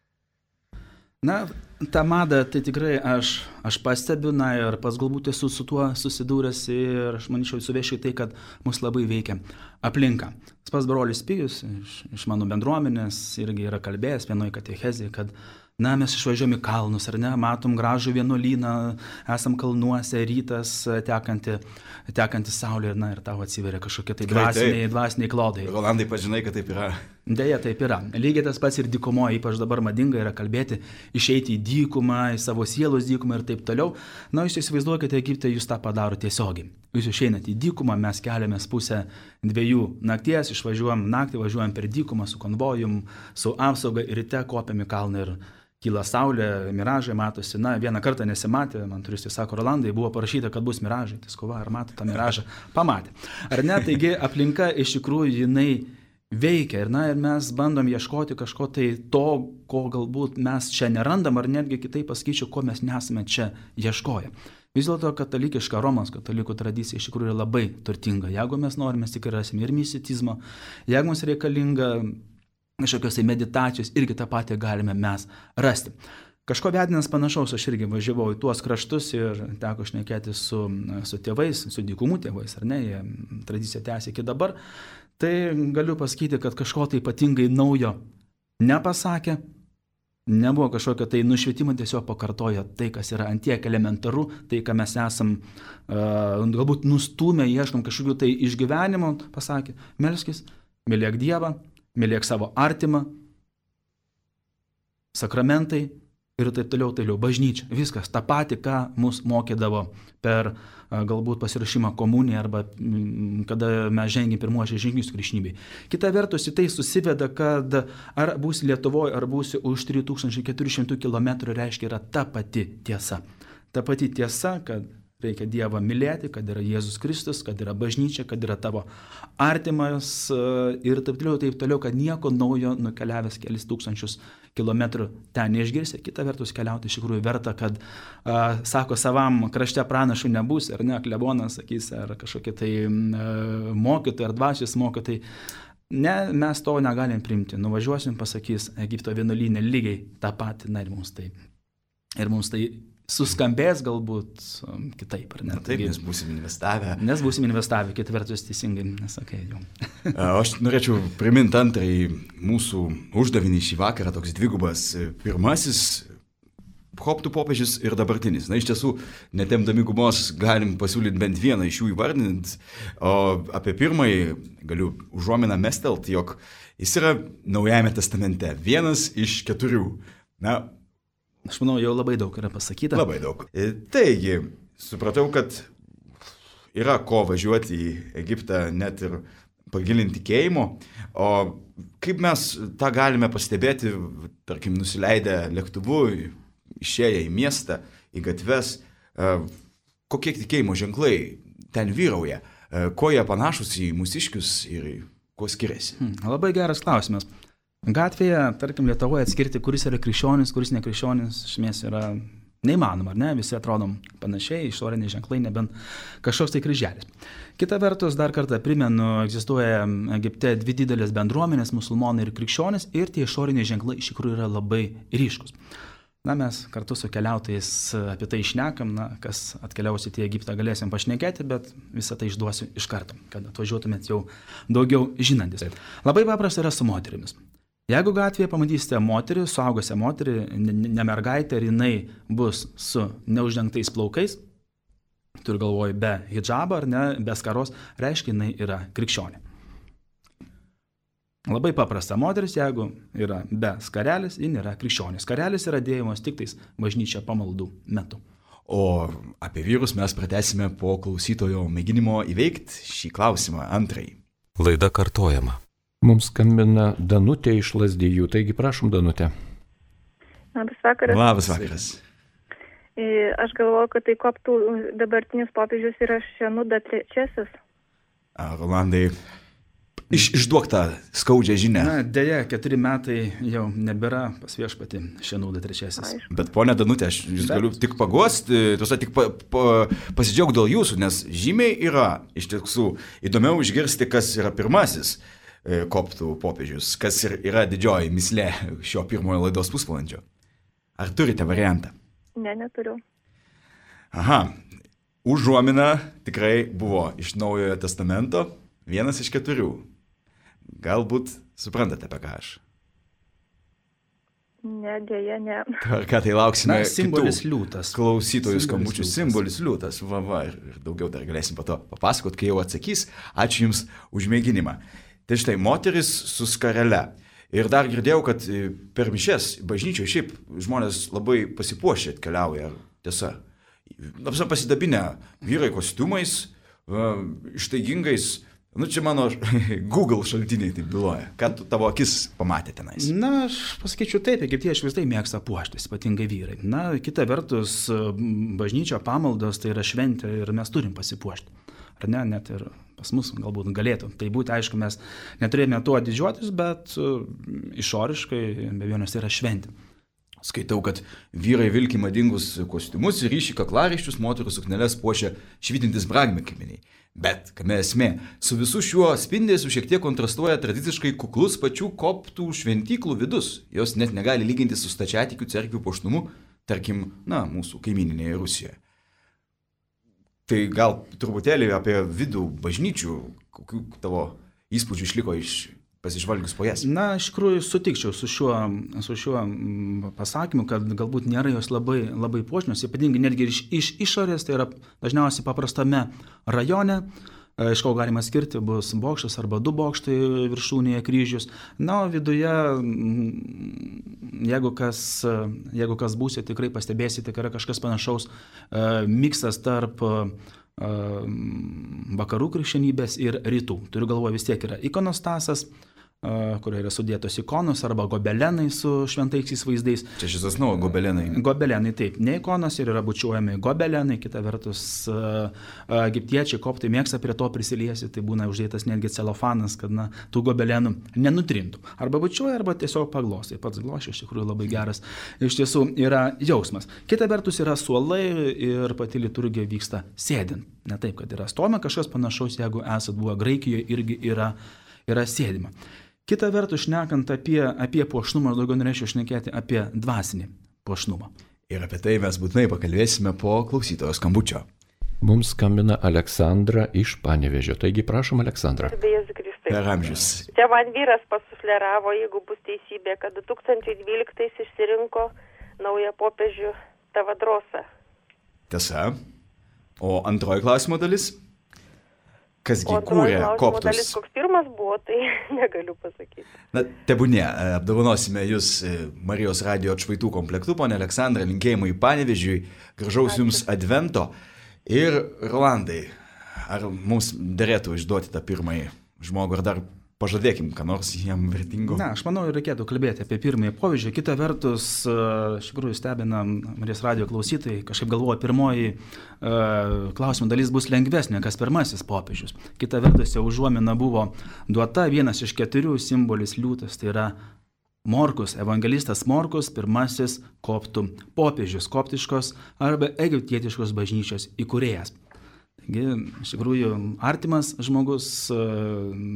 Ta mada, tai tikrai aš pastebiu, ir pats galbūt esu su tuo susidūręs ir aš manyčiau suvešiu tai, kad mus labai veikia aplinka. Pats brolis Pijus iš mano bendruomenės irgi yra kalbėjęs vienoje katechezėje, kad mes išvažiuojame į kalnus, ar ne, matom gražų vienuolyną, esam kalnuose, rytas tekanti saulė, ir tau atsiveria kažkokie tai dvasiniai klodai. Rolandai, pažinai, kad taip yra. Deja, taip yra. Lygiai tas pats ir dykumoje, ypač dabar madinga yra kalbėti, išeiti į dykumą, į savo sielos dykumą ir taip toliau. Jūs įsivaizduokite, Egipte jūs tą padaro tiesiogiai. Jūs išeinate į dykumą, mes keliamės 1:30 nakties, išvažiuojam naktį, važiuojam per dykumą su konvojum, su apsauga ir ryte kopiam į kalną ir kyla saulė, miražai matosi. Vieną kartą nesimatė, man turistai sako, Rolandai, buvo parašyta, kad bus miražai. Tai skova, ar mato tą miražą? Pamatė. Ar ne? Taigi aplinka iš tikrųjų jinai veikia ir mes bandom ieškoti kažko tai to, ko galbūt mes čia nerandam, ar netgi kitaip pasakyčiau, ko mes nesame čia ieškoję. Vis dėlto katalikiška Romos katalikų tradicija iš tikrųjų yra labai turtinga. Jeigu mes norime, tikrai rasime ir misticizmo, jeigu mums reikalinga kažkokios tai meditacijos, irgi tą patį galime mes rasti. Kažko vedinas panašaus, aš irgi važiavau į tuos kraštus ir teko šnekėti su tėvais, su dykumų tėvais, ar ne, jie tradiciją tęsia iki dabar. Tai galiu pasakyti, kad kažko tai ypatingai naujo nepasakė, nebuvo kažkokio tai nušvietimo, tiesiog pakartojo tai, kas yra antiek elementaru, tai, ką mes esam galbūt nustūmę, ieškom kažkokių tai išgyvenimo, pasakė, melskis, mylėk Dievą, mylėk savo artimą, sakramentai ir taip toliau, bažnyčia. Viskas, tą patį, ką mus mokydavo per galbūt pasirašymą komuniją arba kada mes žengėm pirmuosius žingsnius krikščionybėje. Kita vertus, į tai susiveda, kad ar būsi Lietuvoje, ar būsi už 3400 km, reiškia yra ta pati tiesa. Ta pati tiesa, kad reikia Dievą mylėti, kad yra Jėzus Kristus, kad yra bažnyčia, kad yra tavo artimas ir taip toliau, kad nieko naujo nukeliavęs kelis tūkstančius kilometrų ten neišgirsi. Kita vertus, keliauti iš tikrųjų verta, kad, sako, savam krašte pranašų nebus, ar ne, klebonas, sakys, ar kažkokie tai mokytojai, ar dvasios mokytojai. Ne, mes to negalim priimti. Nuvažiuosim, pasakys Egipto vienuolyne lygiai tą patį, ir mums tai suskambės galbūt kitaip, ar ne? Taip, nes būsim investavę. Kita vertus teisingai, nesakai jau. Aš norėčiau priminti antrąjį mūsų uždavinį šį vakarą, toks dvigubas. Pirmasis koptų popiežius ir dabartinis. Iš tiesų, netemdami gumos galim pasiūlyti bent vieną iš jų įvardinti, o apie pirmąjį galiu užuominą mestelt, jog jis yra Naujajame testamente, vienas iš 4. Aš manau, jau labai daug yra pasakyta. Labai daug. Taigi, supratau, kad yra ko važiuoti į Egiptą net ir pagilinti tikėjimo, o kaip mes tą galime pastebėti, tarkim, nusileidę lėktuvu, išėję į miestą, į gatves, kokie tikėjimo ženklai ten vyrauja, ko jie panašus į mūsiškius ir kuo skiriasi? Labai geras klausimas. Gatvėje, tarkim, Lietuvoje atskirti, kuris yra krikščionis, kuris nekrikščionis, šmės yra neįmanoma, ar ne? Visi atrodom panašiai, išoriniai ženklai, nebent kažkoks tai kryželis. Kita vertus, dar kartą primenu, egzistuoja Egipte 2 didelės bendruomenės, musulmonai ir krikščionis, ir tie išoriniai ženklai iš tikrųjų yra labai ryškus. Na, mes kartu su keliautojais apie tai šnekam, kas atkeliausit į Egiptą galėsim pašnekėti, bet visą tai išduosiu iš karto, kad atvažiuotumėt jau daugiau žinantis. Labai paprasta yra su moterimis. Jeigu gatvėje pamatysite moterį, suaugusią moterį, ne mergaitę, ir jinai bus su neuždengtais plaukais, turiu galvoj be hidžabo ar ne, be skaros, reiškia, jinai yra krikščionė. Labai paprasta moteris, jeigu yra be skarelės, ji nėra krikščionė. Skarelis yra dėjimas tik tais bažnyčia pamaldų metu. O apie vyrus mes pratęsime po klausytojo mėginimo įveikti šį klausimą antrąjį. Laida kartojama. Mums skambina Danutė iš Lazdijų, taigi prašom, Danutė. Labas vakaras. Labas vakaras. Aš galvoju, kad tai koptų dabartinis popiežius yra Šenoda III. Rolandai, išduok tą skaudžią žinią. Na, dėja, 4 metai jau nebėra pas viešpatį Šenoda III. Bet ponia Danutė, aš jūs galiu tik paguosti, tik pasidžiaugti dėl jūsų, nes žymiai yra iš tiesų įdomiau išgirsti, kas yra pirmasis koptų popiežius, kas yra didžioji mislė šio pirmojo laidos pusvalandžio. Ar turite variantą? Ne, neturiu. Aha, užuomina tikrai buvo iš Naujojo testamento, vienas iš 4. Galbūt suprantate, apie ką aš? Ne, dėja, ne. Ar ką tai lauksime? Simbolis liūtas. Klausytojų skambučių. Simbolis liūtas. Va, ir daugiau dar galėsim po to papasakot, kai jau atsakys. Ačiū Jums už mėginimą. Tai štai, moteris su skarele. Ir dar girdėjau, kad per mišes bažnyčioje šiaip žmonės labai pasipuošę atkeliauja. Tiesa. Pasidabinę vyrai kostiumais, ištaigingais. Nu, čia mano Google šaltiniai taip byloja. Ką tavo akis pamatė tenais? Na, aš pasakyčiau taip, egiptiečiai vis tai mėgsta puoštis, ypatingai vyrai. Na, kita vertus, bažnyčio pamaldos tai yra šventė ir mes turim pasipuošti. Ar ne, net ir pas mus galbūt galėtų. Tai būtų, aišku, mes neturėjome tuo didžiuotis, bet išoriškai, be abejonės, tai yra šventė. Skaitau, kad vyrai vilki madingus kostiumus ir ryšį kaklaraiščius, moterų sukneles puošia švytintis brangakmeniai. Bet, kame esmė, su visu šiuo spindesiu šiek tiek kontrastuoja tradiciškai kuklus pačių koptų šventyklų vidus. Jos net negali lyginti su stačiatikių cerkvių puošnumu, tarkim, mūsų kaimininėje Rusijoje. Tai gal truputėlį apie vidų bažnyčių, kokių tavo įspūdžių išliko pasižvalgius po jas? Na, iš tikrųjų sutikčiau su šiuo pasakymu, kad galbūt nėra jos labai puošnios, ypatingai netgi iš išorės, tai yra dažniausiai paprastame rajone, iš ko galima skirti, bus bokštas arba 2 bokštai viršūnėje kryžius. Na, o viduje, jeigu kas būsite, tikrai pastebėsite, kad yra kažkas panašaus miksas tarp vakarų krikščionybės ir rytų. Turiu galvoje, vis tiek yra ikonostasas, kurioje yra sudėtos ikonos arba gobelenai su šventaisiais vaizdais. Čia šis gobelenai. Gobelenai, taip. Ne ikonos ir yra bučiuojami gobelenai, kita vertus egiptiečiai, koptai mėgsta prie to prisiliesti, tai būna uždėtas netgi celofanas, kad tų gobelenų nenutrintų. Arba bučiuoja, arba tiesiog paglostai. Pats glošė iš tikrųjų labai geras. Iš tiesų yra jausmas. Kita vertus yra suolai ir pati liturgija vyksta sėdint. Ne taip, kad yra stoma, kažkas panašaus, jeigu esat buvę Graikijoje, irgi yra sėdima. Kita vertus, šnekant apie puošnumą, aš daugiau norėčiau šnekėti apie dvasinį puošnumą. Ir apie tai mes būtinai pakalbėsime po klausytojo skambučio. Mums skambina Aleksandra iš Panevėžio. Taigi prašom, Aleksandra. Per amžius. Čia man vyras pasufleravo, jeigu bus teisybė, kad 2012 išsirinko naują popiežių Tavadrosą. Tiesa. O antroji klausimo dalis? Kasgi kūrė koptus? Dalis, koks pirmas buvo, tai negaliu pasakyti. Na, tebūnie, apdovanosime jūs Marijos radijo atšvaitų komplektu, ponė Aleksandra, linkėjimai Panevėžiui, gražaus jums advento. Ir Rolandai, ar mums derėtų išduoti tą pirmąjį žmogų, ar dar pažadėkim, ką nors jam vertingo? Na, aš manau, reikėtų kalbėti apie pirmąjį popiežių. Kita vertus, iš tikrųjų stebina Marijos radijo klausytojai, kažkaip galvoja, pirmoji klausimų dalis bus lengvesnė, kas pirmasis popiežius. Kita vertus, jau užuomina buvo duota, vienas iš 4 simbolis liūtas, tai yra Morkus, evangelistas Morkus, pirmasis koptų popiežius, koptiškos arba egiptietiškos bažnyčios įkūrėjas. Taigi, iš tikrųjų, artimas žmogus,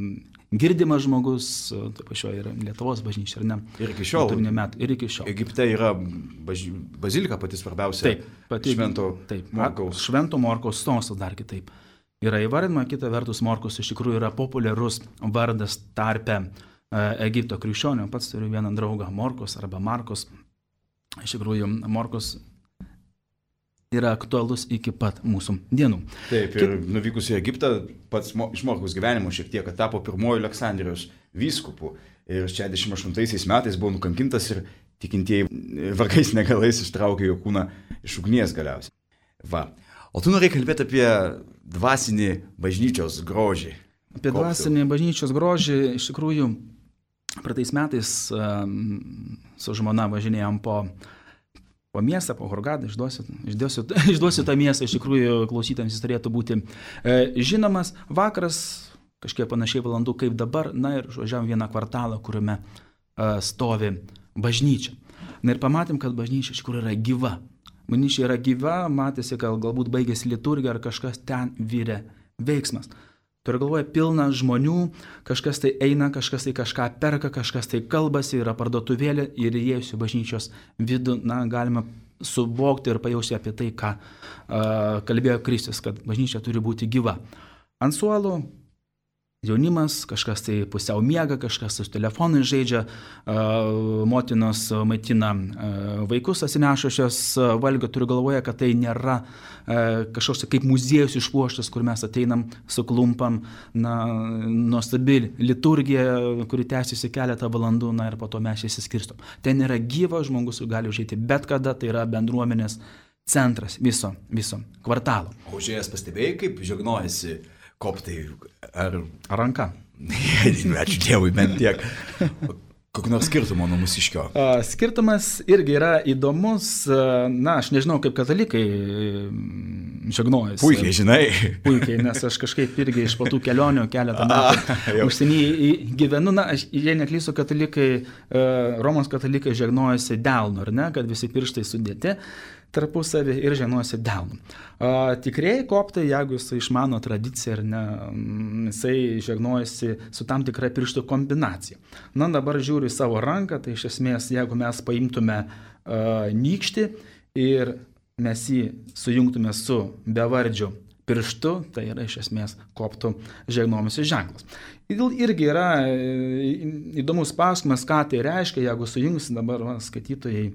girdimas žmogus, taip pačioje yra Lietuvos bažnyčia, ar ne? Ir iki šiol. Ir iki šiol. Egipte yra bazilika pati svarbiausia. Taip, pati Švento Morkaus. Švento Morkaus sostas dar kitaip. Yra įvardinama, kita vertus Morkus iš tikrųjų yra populiarus vardas tarpe Egipto krikščionių. Pats turiu vieną draugą, Morkus arba Markus. Iš tikrųjų, Morkus yra aktualus iki pat mūsų dienų. Taip, ir nuvykus į Egiptą, pats iš Morkaus gyvenimo šiek tiek tapo pirmoju Aleksandrijos vyskupu. Ir 68 metais buvo nukankintas ir tikintieji vargais negalais ištraukė jo kūną iš ugnies galiausiai. Va. O tu norėjai kalbėti apie dvasinį bažnyčios grožį. Apie dvasinį bažnyčios grožį, iš tikrųjų, praeitais metais su žmona važinėjom po miestą, po Hurgadą, išduosiu tą miestą, iš tikrųjų klausytams jis turėtų būti žinomas. Vakaras, kažkiek panašiai valandų kaip dabar, na ir užvažiavom vieną kvartalą, kuriame stovi bažnyčia. Na ir pamatėm, kad bažnyčia iš tikrųjų yra gyva. Bažnyčia yra gyva, matėsi, kad galbūt baigėsi liturgija ar kažkas ten vyrė veiksmas. Turiu galvoje pilna žmonių, kažkas tai eina, kažkas tai kažką perka, kažkas tai kalbasi, yra parduotuvėlė ir įėjus į bažnyčios vidų, na, galima suvokti ir pajausti apie tai, ką kalbėjo Kristus, kad bažnyčia turi būti gyva. Ant suolo jaunimas, kažkas tai pusiau miega, kažkas su telefonai žaidžia, motinos maitina vaikus atsinešusios valgio. Turiu galvoje, kad tai nėra kažkoks kaip muziejus išpuoštas, kur mes ateinam, suklumpam, na, nuostabi liturgija, kuri tęsiasi keletą valandų, na ir po to mes išsiskirstom. Ten yra gyvas žmogus, gali užeiti bet kada, tai yra bendruomenės centras viso kvartalo. O užėjęs pastebėjai, kaip žegnojasi koptai ar ranka? Ačiū Dievui, bent tiek. Kokį nors skirtumą nuo mūsiškio? Skirtumas irgi yra įdomus. Na, aš nežinau, kaip katalikai žegnojasi. Puikiai, žinai. Puikiai, nes aš kažkaip irgi iš patų kelionių keletą metų užsienyje gyvenu. Na, jei neklysiu, katalikai, Romos katalikai žegnojasi delnu, ar ne, kad visi pirštai sudėti tarpusavį ir žegnojasi delnu. Tikrieji koptai, jeigu jisai išmano tradiciją ar ne, jisai žegnojasi su tam tikra pirštų kombinacija. Na, dabar žiūriu į savo ranką, tai iš esmės, jeigu mes paimtume nykštį ir mes jį sujungtume su bevardžiu pirštu, tai yra iš esmės koptų žegnojimosi ženklas. Irgi yra įdomus klausimas, ką tai reiškia, jeigu sujungsi dabar skaitytojai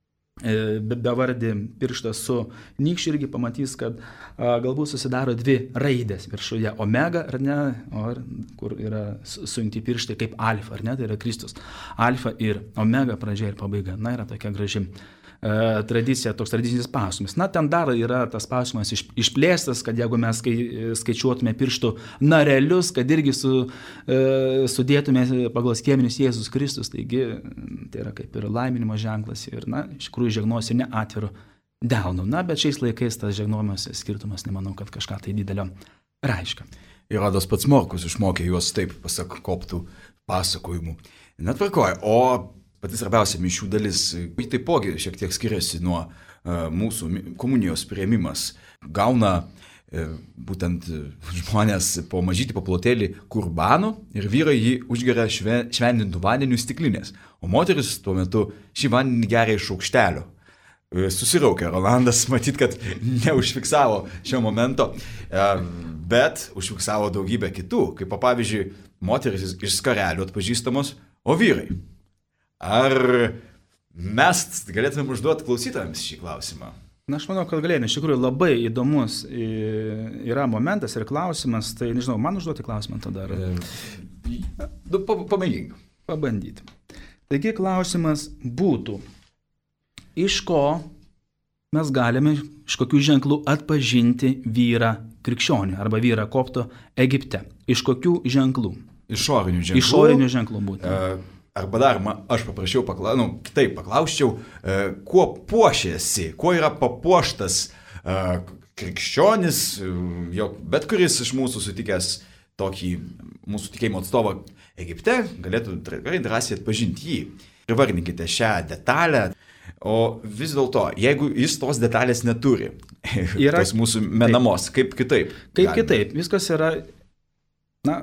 bevardį pirštą su nykščiu, irgi pamatys, kad galbūt susidaro dvi raidės viršuje, omega, ar ne, kur yra sujungti pirštai kaip alfa, ar ne, tai yra Kristus. Alfa ir omega, pradžia ir pabaiga. Na, yra tokia graži tradicija, toks tradicinis pausimas. Na, ten dar yra tas pausimas išplėstas, kad jeigu mes skaičiuotume pirštų narelius, kad irgi sudėtume pagal skieminius Jėzus Kristus, taigi tai yra kaip ir laiminimo ženklas ir, na, iš tikrųjų žegnosi ne atviru delnu. Na, bet šiais laikais tas žegnojimas skirtumas, nemanau, kad kažką tai didelio reiškia. Ir Radas pats Morkus išmokė juos taip, pasak koptų pasakojimų. Netvarkoja, o pati svarbiausia mišių dalis, taipogi šiek tiek skiriasi nuo mūsų komunijos priėmimas. Gauna būtent žmonės po mažytį paplotėlį kurbanų ir vyrai jį užgeria švendintų vandenių stiklinės, o moteris tuo metu šį vandenį geria iš šaukštelio. Susiraukė Rolandas, matyt, kad neužfiksavo šio momento, bet užfiksavo daugybę kitų, kaip pavyzdžiui, moteris iš skarelių atpažįstamos, o vyrai. Ar mes galėtume užduoti klausytojams šį klausimą? Na, aš manau, kad galėjome. Iš tikrųjų labai įdomus yra momentas ir klausimas. Tai, nežinau, man užduoti klausimą tada. Pamėgink. Pabandyti. Taigi klausimas būtų, iš ko mes galime, iš kokių ženklų atpažinti vyrą krikščionį arba vyrą kopto Egipte? Iš kokių ženklų? Išorinių ženklų. Išorinių ženklų būtent. Arba dar, aš paprašiau, kitaip paklausčiau, kuo puošiasi, kuo yra papuoštas krikščionis, bet kuris iš mūsų sutikęs tokį mūsų tikėjimo atstovą Egipte, galėtų drąsiai atpažinti jį. Ir vardinkite šią detalę, o vis dėlto, jeigu jis tos detalės neturi, tos mūsų menamos, kaip kitaip? Kaip kitaip, viskas yra, na,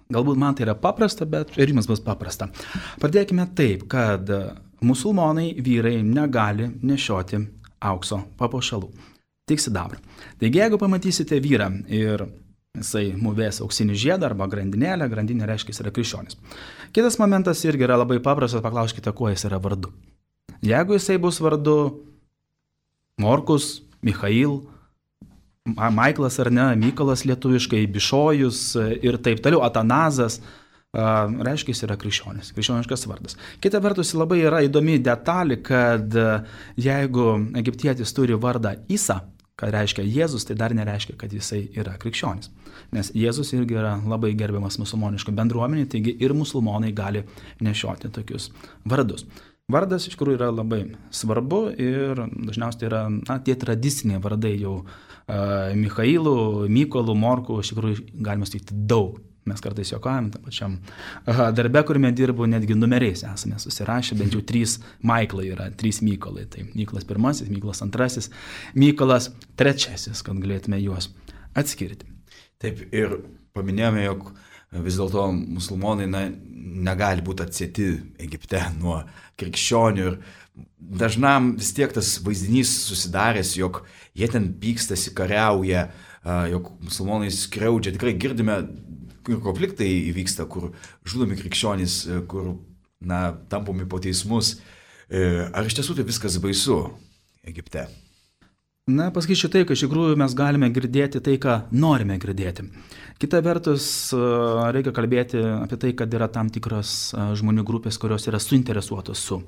Galbūt man tai yra paprasta, bet ir jums bus paprasta. Pradėkime taip, kad musulmonai vyrai negali nešioti aukso papuošalų, tik sidabrą. Taigi, jeigu pamatysite vyrą ir jisai mūvės auksinį žiedą arba grandinėlę, grandinė reiškia, jis yra krikščionis. Kitas momentas irgi yra labai paprastas, paklauskite, kuo jis yra vardu. Jeigu jisai bus vardu Morkus, Michail, Maiklas ar ne, Mykolas lietuviškai, Bišojus ir taip toliau, Atanazas, reiškia, jis yra krikščionis, krikščioniškas vardas. Kita vertus, labai yra įdomi detalė, kad jeigu egiptietis turi vardą Isa, ką reiškia Jėzus, tai dar nereiškia, kad jisai yra krikščionis. Nes Jėzus irgi yra labai gerbiamas musulmoniško bendruomenė, taigi ir musulmonai gali nešioti tokius vardus. Vardas iš tikrųjų yra labai svarbu ir dažniausiai yra tie tradiciniai vardai jau Michailų, Mykolų, Morkų, iš tikrųjų galima sakyti daug. Mes kartais juokavome tam pačiam darbe, kuriame dirbu, netgi numeriais esame susirašę, bent jau 3 Maiklai yra, 3 Mykolai. Tai Mykolas I, Mykolas II, Mykolas III, kad galėtume juos atskirti. Taip, ir paminėjome, jog vis dėlto musulmonai negali būti atsieti Egipte nuo krikščionių ir dažnam vis tiek tas vaizdinys susidaręs, jog jie ten pykstasi, kariauja, jog musulmonai skriaudžia. Tikrai girdime, kur konfliktai įvyksta, kur žudomi krikščionys, kur tampomi po teismus. Ar iš tiesų tai viskas baisu Egipte? Pasakyčiau tai, kad iš tikrųjų mes galime girdėti tai, ką norime girdėti. Kita vertus, reikia kalbėti apie tai, kad yra tam tikros žmonių grupės, kurios yra suinteresuotos su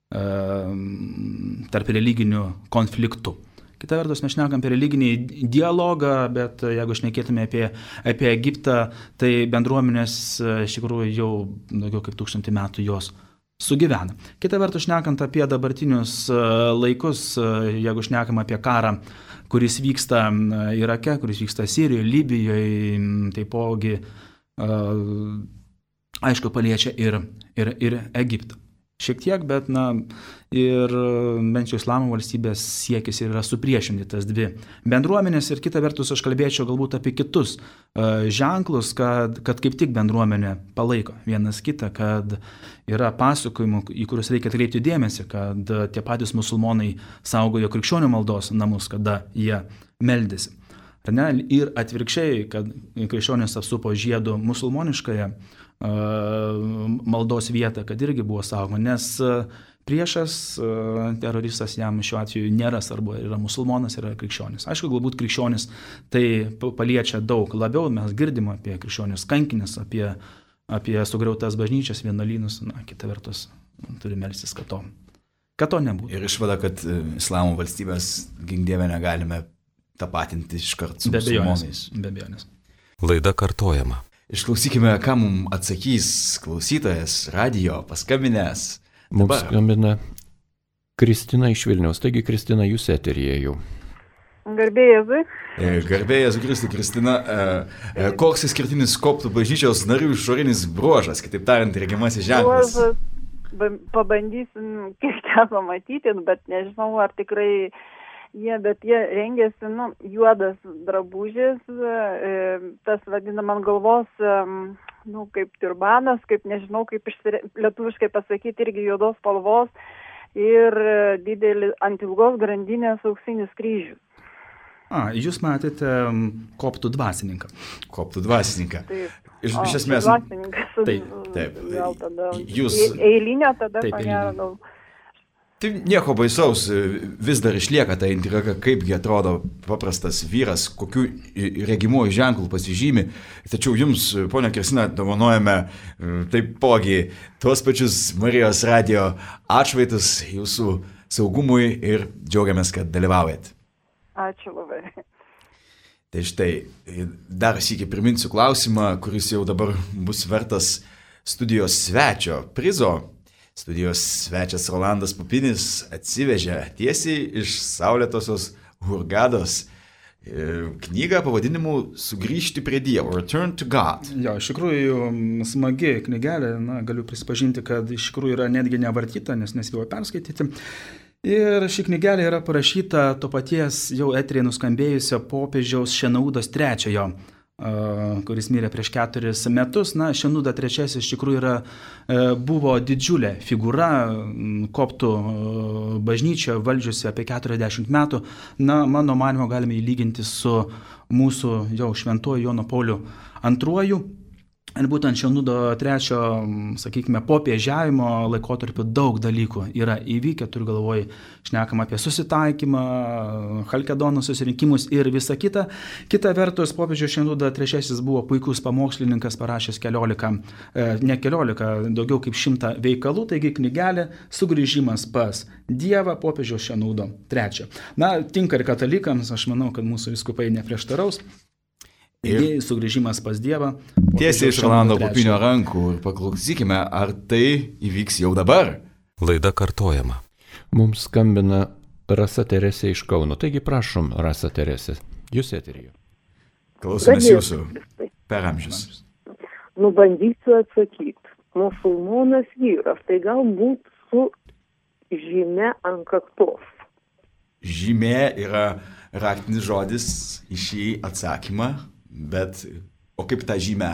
tarp religinių konfliktų. Kita vertus, mes šnekam apie religinį dialogą, bet jeigu šnekėtume apie Egiptą, tai bendruomenės iš tikrųjų jau daugiau kaip 1000 metų jos sugyvena. Kita vertus, šnekant apie dabartinius laikus, jeigu šnekam apie karą, kuris vyksta Irake, kuris vyksta Sirijoje, Libijoje, taipogi, aišku, paliečia ir Egiptą. Šiek tiek, bet ir bent jau Islamo valstybės siekis yra supriešinti tas dvi bendruomenės ir kita vertus aš kalbėčiau galbūt apie kitus ženklus, kad kaip tik bendruomenė palaiko vienas kitą, kad yra pasakojimų, į kuriuos reikia atkreipti dėmesį, kad tie patys musulmonai saugojo krikščionių maldos namus, kada jie meldėsi. Ir atvirkščiai, kad krikščionys apsupo žiedu musulmoniškąją maldos vietą, kad irgi buvo saugoma, nes priešas, teroristas jam šiuo atveju nėra svarbu, yra musulmonas, yra krikščionis. Aišku, galbūt krikščionis tai paliečia daug labiau, mes girdim apie krikščionis kankinis, apie sugriautas bažnyčias, vienuolynus, kita vertus turime melstis, kad to nebūtų. Ir išvada, kad Islamo valstybės gink-dieve negalime tapatinti iškart su musulmonais. Be abejonės. Laida kartojama. Išklausykime, ką mums atsakys klausytojas radijo paskambinęs. Mums skambina Kristina iš Vilniaus. Taigi, Kristina, jūs eteryje jau. Garbė Jėzui. Garbė Jėzui Kristui, Kristina. Koks išskirtinis koptų bažnyčios narių išorinis bruožas, kitaip tariant, regimasis ženklas? Pabandysim, kiek teko matyti, bet nežinau, ar tikrai bet jie rengėsi, juodas drabužis, tas vadinama ant galvos, kaip turbanas, kaip nežinau, kaip lietuviškai pasakyti, irgi juodos spalvos ir didelį ant ilgos grandinės auksinis kryžius. Jūs matėte koptų dvasininką. Koptų dvasininką. Taip. Iš esmės. Dvasininkas. Taip. Gal tada. Jūs. Eilinio tada pagerau. Tai nieko baisaus, vis dar išlieka ta intriga, kaipgi atrodo paprastas vyras, kokiu regimuoju ženklų pasižymi. Tačiau jums, ponia Kristina, dovanojame taipogi tuos pačius Marijos radijo atšvaitus jūsų saugumui ir džiaugiamės, kad dalyvaujat. Ačiū labai. Tai štai, dar sykį priminsiu klausimą, kuris jau dabar bus vertas studijos svečio prizo. Studijos svečias Rolandas Pupinis atsivežė tiesiai iš saulėtosios Hurgados knygą pavadinimu Sugrįžti prie Dievo, Return to God. Iš tikrųjų smagi knygelė, galiu prisipažinti, kad iš tikrųjų yra netgi nevartyta, nes nespėjau perskaityti. Ir ši knygelė yra parašyta to paties jau eteryje nuskambėjusio popiežiaus Šenaudos III kuris mirė prieš 4 metus. Na, Šenūda III iš tikrųjų buvo didžiulė figūra koptų bažnyčioje, valdžiusi apie 40 metų. Na, mano manymu, galime įlyginti su mūsų jau šventuoju Jono Pauliu II. Ir būtent Šenūdo III, sakykime, popiežiavimo laikotarpiu daug dalykų yra įvykę, turiu galvoj, šnekam apie susitaikymą, Chalkedono susirinkimus ir visą kitą. Kita vertus, popiežius Šenūda III buvo puikus pamokslininkas, parašęs daugiau kaip 100 veikalų, taigi knygelė Sugrįžimas pas Dievą, popiežiaus Šenūdo III. Na, tinka ir katalikams, aš manau, kad mūsų vyskupai neprieštaraus. Ir sugrįžimas pas Dievą. Tiesiai iš Rolando Pupinio rankų ir paklausykime, ar tai įvyks jau dabar. Laida kartojama. Mums skambina Rasa Teresė iš Kauno. Taigi prašom, Rasa Teresė, jūs eteryje. Klausomės jūsų per amžius. Bandysiu atsakyti. Musulmonas vyras, tai galbūt su žyme ant kaktos. Žymė yra raktinis žodis į šį atsakymą. Bet, o kaip ta žymė?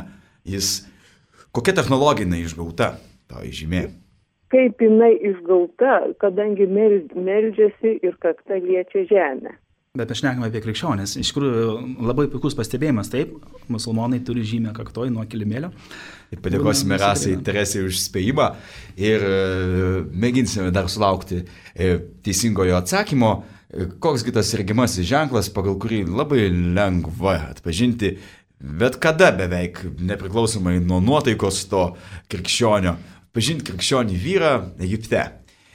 Kokia technologija jinai išgauta, ta žymė? Kaip jinai išgauta, kadangi meldžiasi ir kakta liečia žemę. Bet aš šnekame apie krikščionės. Iš tikrųjų, labai puikus pastebėjimas, taip, musulmonai turi žymę kaktoj nuo kilimėlio. Padėkosime Rasai Teresei už spėjimą ir mėginsime dar sulaukti teisingojo atsakymo. Koks kitas regimasis ženklas, pagal kurį labai lengva atpažinti, bet kada beveik, nepriklausomai nuo nuotaikos to krikščionio, pažinti krikščionį vyrą Egipte.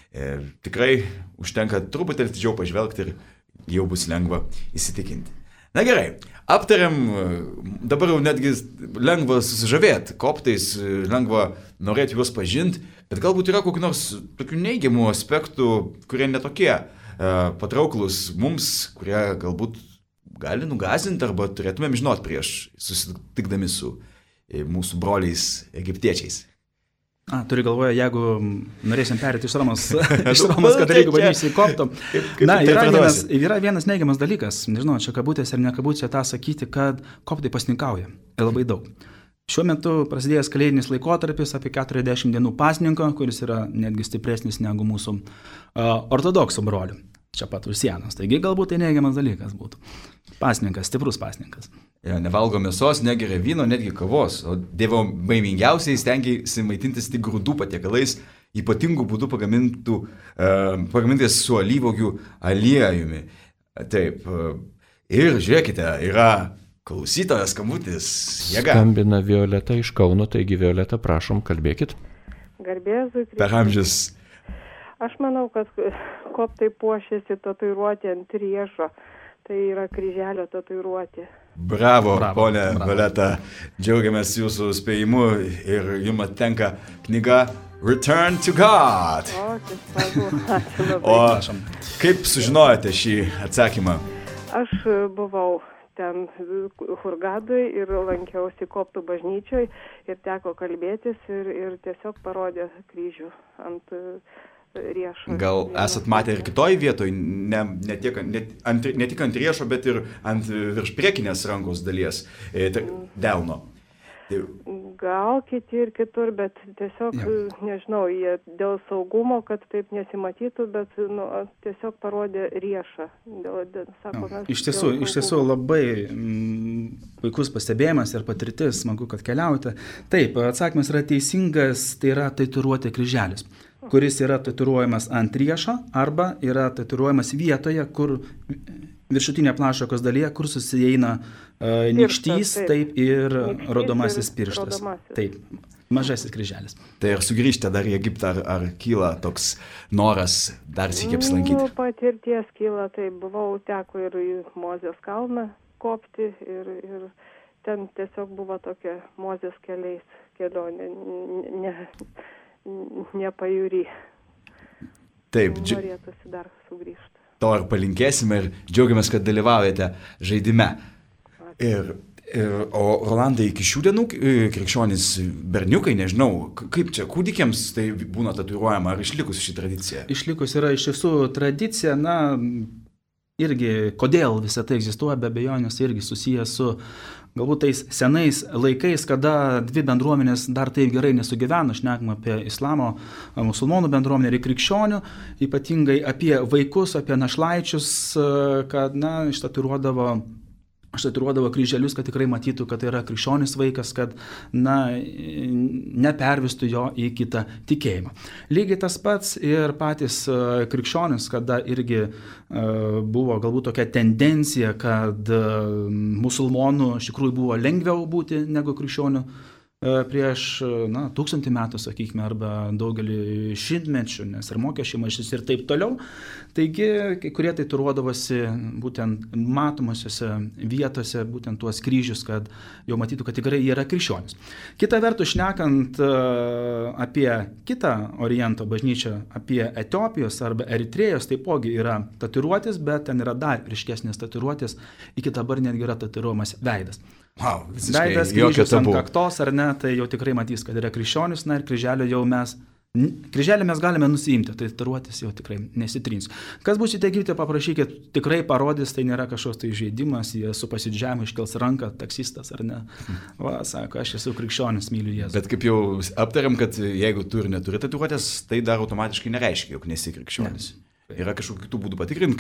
Tikrai užtenka truputį atidžiau pažvelgti ir jau bus lengva įsitikinti. Na gerai, aptariam, dabar jau netgi lengva susižavėti koptais, lengva norėti juos pažinti, bet galbūt yra kokių nors tokių neigiamų aspektų, kurie netokie patrauklus mums, kurie galbūt gali nugazinti arba turėtumėm žinoti prieš susitikdami su mūsų broliais egiptiečiais. Turiu galvoje, jeigu norėsim perėti iš Romos katalikų bažnyčios į koptų. Na, yra vienas neigiamas dalykas, nežinau, čia kabutės ar nekabutės, tą sakyti, kad koptai pasninkauja labai daug. Šiuo metu prasidėjęs kalėdinis laikotarpis apie 40 dienų pasninko, kuris yra netgi stipresnis negu mūsų ortodoksų brolių. Čia pat už sienos. Taigi galbūt tai neigiamas dalykas būtų. Pasninkas, stiprus pasninkas. Nevalgo mėsos, negeria vyno, netgi kavos, o Dievo baimingiausiai stengiasi maitintis tik grūdų patiekalais, ypatingų būdų pagamintais su alyvuogių aliejumi. Taip. Ir žiūrėkite, yra klausytojas skambutis. Jėga. Skambina Violeta iš Kauno, taigi Violeta, prašom, kalbėkit. Garbėzui. Per amžius. Aš manau, kad koptai puošiasi tatuiruotė ant riešo. Tai yra kryželio tatuiruotė. Bravo, ponė Violeta. Džiaugiamės jūsų spėjimu ir jums atitenka knyga Return to God. O kaip sužinojote šį atsakymą? Aš buvau ten Hurgadui ir lankiausi koptų bažnyčioj ir teko kalbėtis ir tiesiog parodė kryžių ant riešo. Gal esat matę ir kitoj vietoj, ne tik ant riešo, bet ir ant virš priekinės rankos dalies, delno? Gal kiti ir kitur, bet tiesiog, nežinau, jie dėl saugumo, kad taip nesimatytų, bet tiesiog parodė riešą. Iš tiesų labai puikus pastebėjimas ir patirtis, smagu, kad keliaujate. Taip, atsakymas yra teisingas, tai yra tatuiruotė kryželis, kuris yra tatuiruojamas ant riešo arba yra tatuiruojamas vietoje, kur viršutinė plaštakos dalyje, kur susieina nykštys, taip ir rodomasis pirštas. Taip, mažasis kryželis. Tai ar sugrįžti dar į Egiptą, ar kyla toks noras dar sykį apsilankyti? Patirties kyla, tai teko ir į Mozės kalną kopti ir ten tiesiog buvo tokia Mozės keliais kelionė, ne pajūry. Taip, norėtųsi dar sugrįžti. To ir palinkėsime ir džiaugiamės, kad dalyvaujate žaidime. O Rolandai, iki šių dienų krikščionys berniukai, nežinau, kaip čia, kūdikiams tai būna tatuiruojama, ar išlikus ši tradicija? Išlikus yra iš tiesų tradicija, irgi, kodėl visą tai egzistuoja, be abejonės irgi susijęs su galbūt tais senais laikais, kada dvi bendruomenės dar taip gerai nesugyveno, šnekam apie islamo, musulmonų bendruomenę ir krikščionių, ypatingai apie vaikus, apie našlaičius, kad, ištatuiruodavo kryželius, kad tikrai matytų, kad tai yra krikščionis vaikas, kad, nepervistų jo į kitą tikėjimą. Lygiai tas pats ir patys krikščionis, kada irgi buvo galbūt tokia tendencija, kad musulmonų iš tikrųjų buvo lengviau būti negu krikščionių prieš 1000 metų, sakykime, arba daugelį šimtmečių, nes ir mokesčiai maišys ir taip toliau. Taigi, kai kurie tai turuodavosi būtent matomosiose vietose, būtent tuos kryžius, kad jau matytų, kad tikrai jie yra krikščionys. Kita vertus, šnekant apie kitą Oriento bažnyčią, apie Etiopijos arba Eritrėjos, taipogi yra tatuiruotės, bet ten yra dar ryškesnės tatuiruotės, iki dabar netgi yra tatuiruojamas veidas. Wow, veidas, kryžius ant kaktos ar ne, tai jau tikrai matys, kad yra krikščionis, ir kryželį mes galime nusiimti, tai tatuiruotės jau tikrai nesitrins. Kas būsite Egipte, paprašykit, tikrai parodys, tai nėra kažkoks tai žaidimas, jie su pasidžiavimu iškels ranką, taksistas ar ne. Sako, aš esu krikščionis, myliu Jėzų. Bet kaip jau aptariam, kad jeigu tu ir neturi tatuiruotės, tai dar automatiškai nereiškia, jog nesi krikščionis. Ne. Yra kažkokių kitų būdų patikrinti,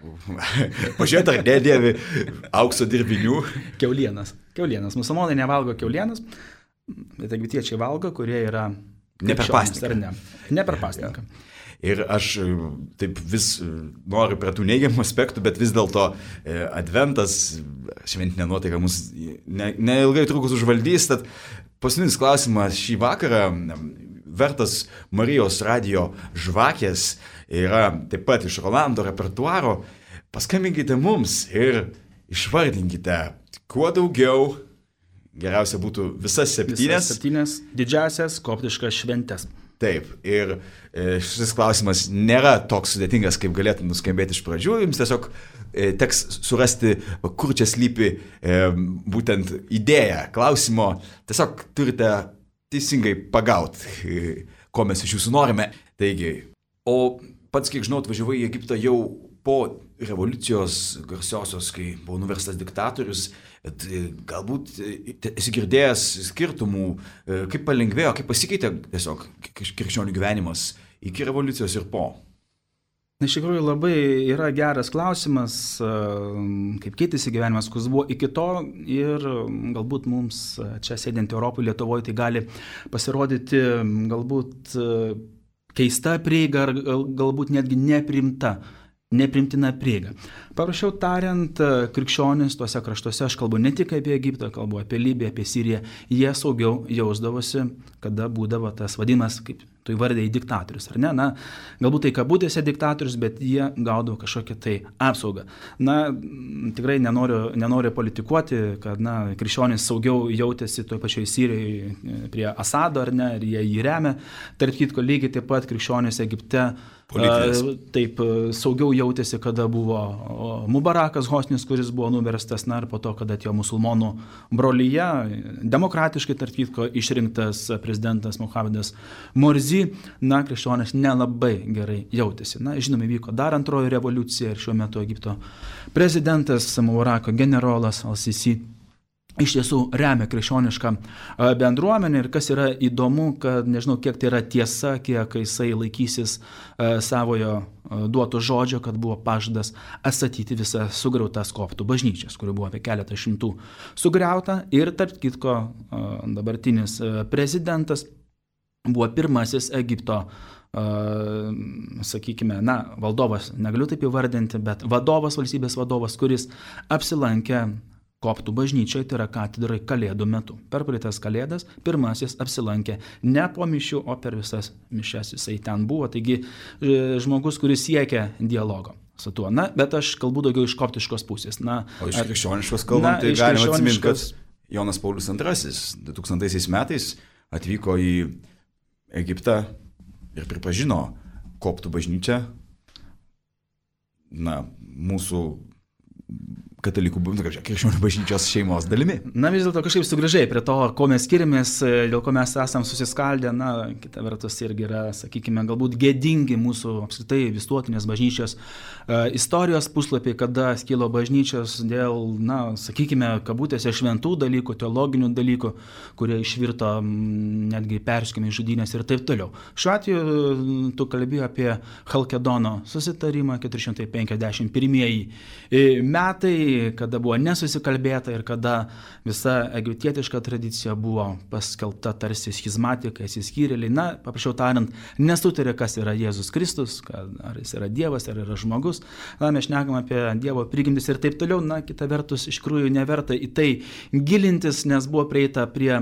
kaip pažiūrėti, ar nedėvi aukso dirbinių. Kiaulienas. Musulmonai nevalgo kiaulienas, bet egiptiečiai valgo, kurie yra ne per pasninką. Ne per pasninką. Ir aš taip vis noriu prie tų neigiamų aspektų, bet vis dėlto adventas, šventinė nuotaika mus neilgai trukus užvaldys, tad paskutinis klausimas šį vakarą, vertas Marijos radijo žvakės, yra taip pat iš Rolando repertuaro. Paskambinkite mums ir išvardinkite kuo daugiau, geriausia būtų visas septynias didžiasias koptiškas šventes. Taip, ir šis klausimas nėra toks sudėtingas, kaip galėtų nuskambėti iš pradžių. Jums tiesiog teks surasti, kur čia slypi būtent idėja klausimo. Tiesiog turite teisingai pagauti, ko mes iš jūsų norime. Taigi, o pats, kiek žinau, atvažiavai į Egiptą jau po revoliucijos garsiosios, kai buvo nuverstas diktatorius, bet galbūt esi girdėjęs skirtumų, kaip palengvėjo, kaip pasikeitė tiesiog krikščionių gyvenimas iki revoliucijos ir po. Iš tikrųjų labai yra geras klausimas, kaip keitėsi gyvenimas, kas buvo iki to ir galbūt mums čia sėdint Europoje, Lietuvoje, tai gali pasirodyti galbūt keista prieiga ar galbūt netgi neprimtina prieiga. Paprasčiau tariant, krikščionys tuose kraštuose, aš kalbu ne tik apie Egiptą, kalbu apie Libiją, apie Siriją, jie saugiau jausdavosi, kada būdavo tas vadinamas, kaip tu įvardėjai, diktatorius, ar ne? Galbūt tai kabutėse diktatorius, bet jie gaudavo kažkokią tai apsaugą. Tikrai nenoriu politikuoti, kad krikščionys saugiau jautėsi toj pačioj Sirijoje prie Asado, ar ne, ir jie jį remia. Tarp kitko, lygiai taip pat krikščionys Egipte taip saugiau jautėsi, kada buvo Mubarakas Hosnis, kuris buvo nuverstas, ir po to, kada atėjo musulmonų brolyje, demokratiškai tarp kitko išrinktas prezidentas Muhamedas Morsi, krikščionys nelabai gerai jautėsi. Žinoma, vyko dar antroji revoliucija ir šiuo metu Egipto prezidentas Mubarako generolas Al-Sisi iš tiesų remia krikščionišką bendruomenę ir kas yra įdomu, kad nežinau, kiek tai yra tiesa, kiek jisai laikysis savojo duoto žodžio, kad buvo pažadas atstatyti visą sugriautas koptų bažnyčias, kurių buvo apie keletą šimtų sugriauta ir tarp kitko dabartinis prezidentas buvo pirmasis Egipto sakykime, valdovas, negaliu taip įvardinti, bet vadovas, valstybės vadovas, kuris apsilankė koptų bažnyčioje, tai yra katedrai kalėdų metu. Per praeitas kalėdas pirmasis apsilankė ne po mišių, o per visas mišias jisai ten buvo. Taigi žmogus, kuris siekia dialogo su tuo. Bet aš kalbu daugiau iš koptiškos pusės. O iš krikščioniškos kalbant, tai galima atsiminti, kad Jonas Paulius II 2000 metais atvyko į Egiptą ir pripažino koptų bažnyčią, mūsų katalikų, krikščionių bažnyčios šeimos dalimi. Na vis dėlto kažkaip sugrįžai prie to, ko mes skiriamės, dėl ko mes esam susiskaldę, na, kita vertus irgi yra, sakykime, galbūt gėdingi mūsų apskritai visuotinės bažnyčios istorijos puslapiai, kada skilo bažnyčios dėl, na, sakykime, kabutėse šventų dalykų, teologinių dalykų, kurie išvirto netgi persekiojimai, žudynės ir taip toliau. Šiuo atveju tu kalbėjai apie Chalkedono susitarimą 451 metai, kada buvo nesusikalbėta ir kada visa egiptietiška tradicija buvo paskelbta tarsi schizmatikai, atsiskyrėliai. Na, paprašiau tariant, nesutarė, kas yra Jėzus Kristus, ar jis yra Dievas, ar yra žmogus. Na, mes šnekam apie Dievo prigimtis ir taip toliau. Na, kita vertus, iš tikrųjų neverta į tai gilintis, nes buvo prieita prie,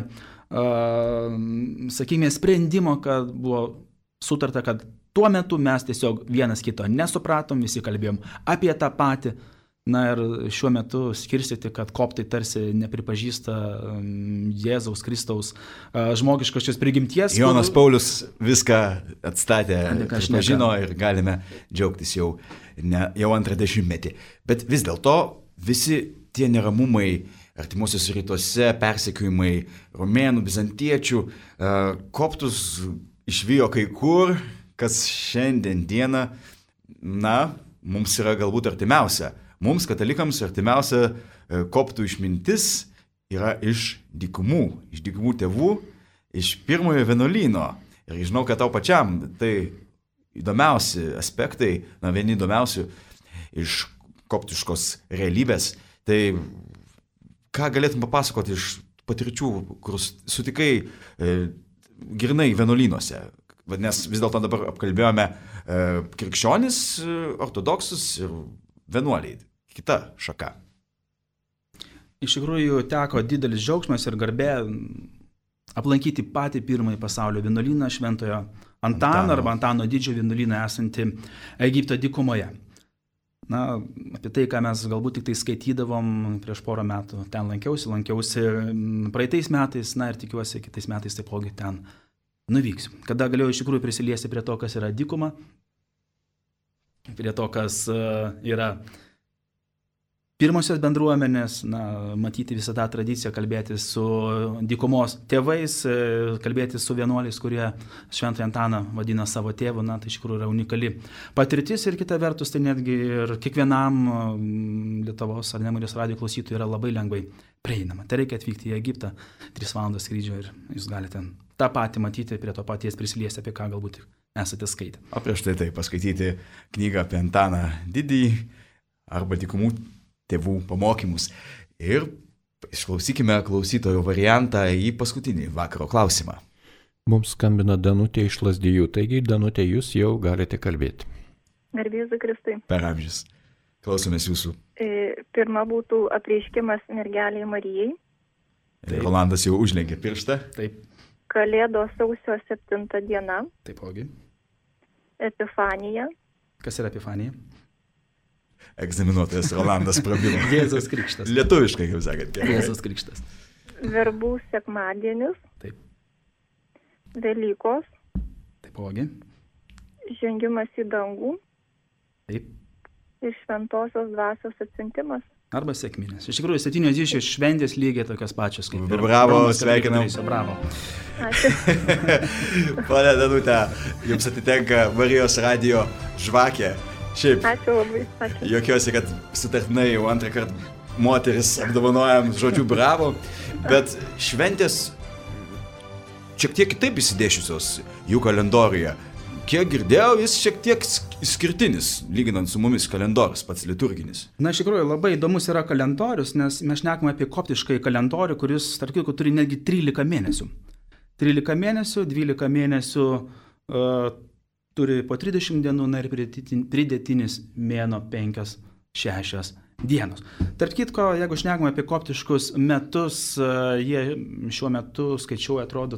sakykime, sprendimo, kad buvo sutarta, kad tuo metu mes tiesiog vienas kito nesupratom, visi kalbėjom apie tą patį. Na ir šiuo metu skirstyti, kad koptai tarsi nepripažįsta Jėzaus Kristaus žmogiškosios prigimties. Jonas Paulius viską atstatė, pripažino ir galime džiaugtis jau antrą dešimtmetį. Bet vis dėlto visi tie neramumai artimuosios rytuose, persekiojimai romėnų, bizantiečių, koptus išvijo kai kur, kas šiandien dieną, na, mums yra galbūt artimiausia. Mums, katalikams, artimiausia koptų išmintis yra iš dykumų tėvų, iš pirmojo vienuolyno. Ir žinau, kad tau pačiam tai įdomiausi aspektai, na, vieni įdomiausių iš koptiškos realybės. Tai ką galėtum papasakoti iš patirčių, kur sutikai grynai vienuolynuose? Nes vis dėlto dabar apkalbėjome krikščionis, ortodoksus ir vienuoliai. Kita šaka. Iš tikrųjų teko didelis džiaugsmas ir garbė aplankyti patį pirmąjį pasaulio vienuolyną Šventojo Antano arba Antano didžiojo vienuolyną esantį Egipto dykumoje. Na, apie tai, ką mes galbūt tik tai skaitydavom prieš porą metų, ten lankiausi praeitais metais, na ir tikiuosi kitais metais taipogi ten nuvyksiu. Kada galėjau iš tikrųjų prisiliesti prie to, kas yra dykuma, prie to, kas yra pirmosios bendruomenės, na, matyti visą tą tradiciją, kalbėti su dykumos tėvais, kalbėti su vienuoliais, kurie Šventąjį Antaną vadina savo tėvu, na, tai iš tikrųjų yra unikali patirtis ir kita vertus, tai netgi ir kiekvienam Lietuvos ar Marijos radijo klausytojui yra labai lengvai prieinama. Tai reikia atvykti į Egiptą, 3 valandas skrydžio ir jūs galite tą patį matyti, prie to paties prisiliesti, apie ką galbūt esate skaitę. O prieš tai paskaityti knygą apie Antaną Didįjį arba dykumų tėvų pamokymus. Ir išklausykime klausytojo variantą į paskutinį vakaro klausimą. Mums skambina Danutė iš Lazdijų, taigi Danutė, jūs jau galite kalbėti. Garbė Jėzui Kristui. Per amžius. Klausomės jūsų. Pirma būtų apreiškimas mergelei Marijai. Rolandas jau užlenkė pirštą. Taip. Kalėdos sausio 7 diena. Taipogi. Epifanija. Kas yra Epifanija? Egzaminuotojas Rolandas prabilo. Jėzaus Krikštas. Lietuviškai, kaip sakėt. Jėzaus Krikštas. Verbų sekmadienis. Taip. Velykos. Taipogi. Žengimas į dangų. Taip. Ir šventosios dvasios atsiuntimas. Arba sekminės. Iš tikrųjų, 7 didžiosios šventės lygiai tokios pačios kaip ir bravo, sveikinam. Bravo. Ačiū. Pane Danute, jums atitenka Marijos radijo žvakė. Šiaip, ačiū labai. Ačiū. Jokiuosi, kad sutartinai jau antrą kartą moteris apdovanojam žodžiu bravo, bet šventės šiek tiek kitaip įsidėšiusios jų kalendoriuje. Kiek girdėjau, jis šiek tiek skirtinis, lyginant su mumis kalendorius, pats liturginis. Na, iš tikrųjų, labai įdomus yra kalendorius, nes mes šnekame apie koptiškai kalendorių, kuris, tarp kitko, turi netgi 13 mėnesių. 13 mėnesių, 12 mėnesių turi po 30 dienų, na ir pridėtinis mėno 5-6 dienos. Tarp kitko, jeigu šnekame apie koptiškus metus, jie šiuo metu skaičiuoja, atrodo,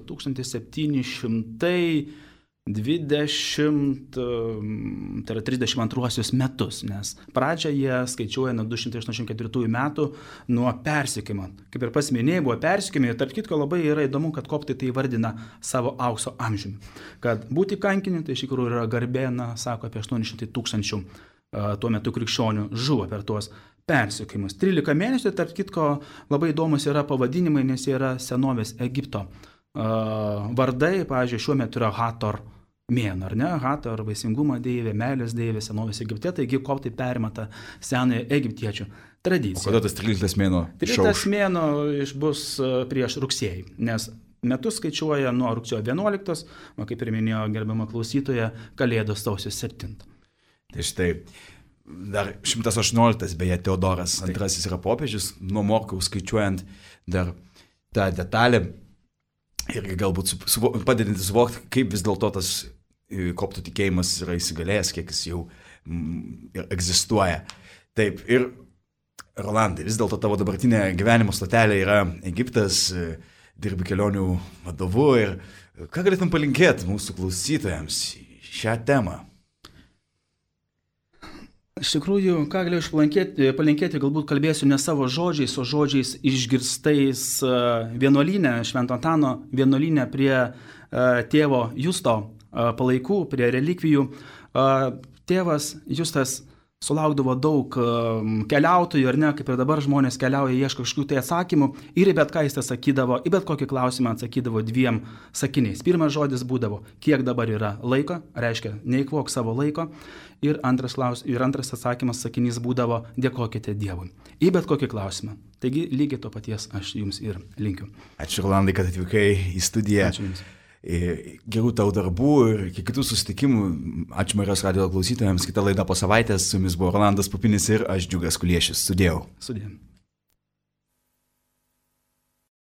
1720, tai yra 32 metus, nes pradžią jie skaičiuoja nuo 284 metų nuo persekiojimo. Kaip ir pats minėjai, buvo persekiojami, tarp kitko labai yra įdomu, kad koptai tai vardina savo aukso amžiumi. Kad būti kankiniu, tai iš tikrųjų yra garbė, na, sako, apie 800 000 tuo metu krikščionių žuvo per tuos persekiojimus. 13 mėnesių, tarp kitko, labai įdomus yra pavadinimai, nes jie yra senovės Egipto vardai. Pavyzdžiui, šiuo metu yra Hator mėnuo, ar ne? Hator vaisingumo deivė, meilės deivė senovės Egipte, taigi koptai perima tą senąją egiptiečių tradiciją. O kada tas 13 mėnuo? 13 mėnuo bus prieš rugsėjį, nes metus skaičiuoja nuo rugsėjo 11, o kaip ir minėjo gerbiama klausytoja, Kalėdos sausio 7. Tai štai, dar 118, beje, Teodoras II yra popiežius, nuo Morkaus skaičiuojant dar tą detalę irgi galbūt padedinti suvokti, kaip vis dėlto tas koptų tikėjimas yra įsigalėjęs, kiek jis jau egzistuoja. Taip, ir Rolandai, vis dėlto tavo dabartinė gyvenimo stotelė yra Egiptas, dirbi kelionių vadovu ir ką galėtum palinkėti mūsų klausytojams šią temą? Iš tikrųjų, ką galėjau palinkėti, galbūt kalbėsiu ne savo žodžiais, o žodžiais išgirstais vienuolyne, Švento Antano vienuolyne prie tėvo Justo palaikų, prie relikvijų. Tėvas Justas sulaukdavo daug keliautojų, ar ne, kaip ir dabar žmonės keliauja, ieško kažkokių tai atsakymų ir į bet ką jis atsakydavo, į bet kokį klausimą atsakydavo 2 sakiniais. Pirmas žodis būdavo, kiek dabar yra laiko, reiškia, neįkvok savo laiko, ir antras atsakymas sakinys būdavo, dėkokite Dievui. Į bet kokį klausimą. Taigi lygiai to paties aš jums ir linkiu. Ačiū, Rolandai, kad atvykai į studiją. Ačiū jums. Gerų tau darbų ir iki kitų susitikimų. Ačiū Marijos radijo klausytojams. Kita laida po savaitės. Su jumis buvo Rolandas Pupinis ir aš Džiugas Kuliešius. Sudėjau.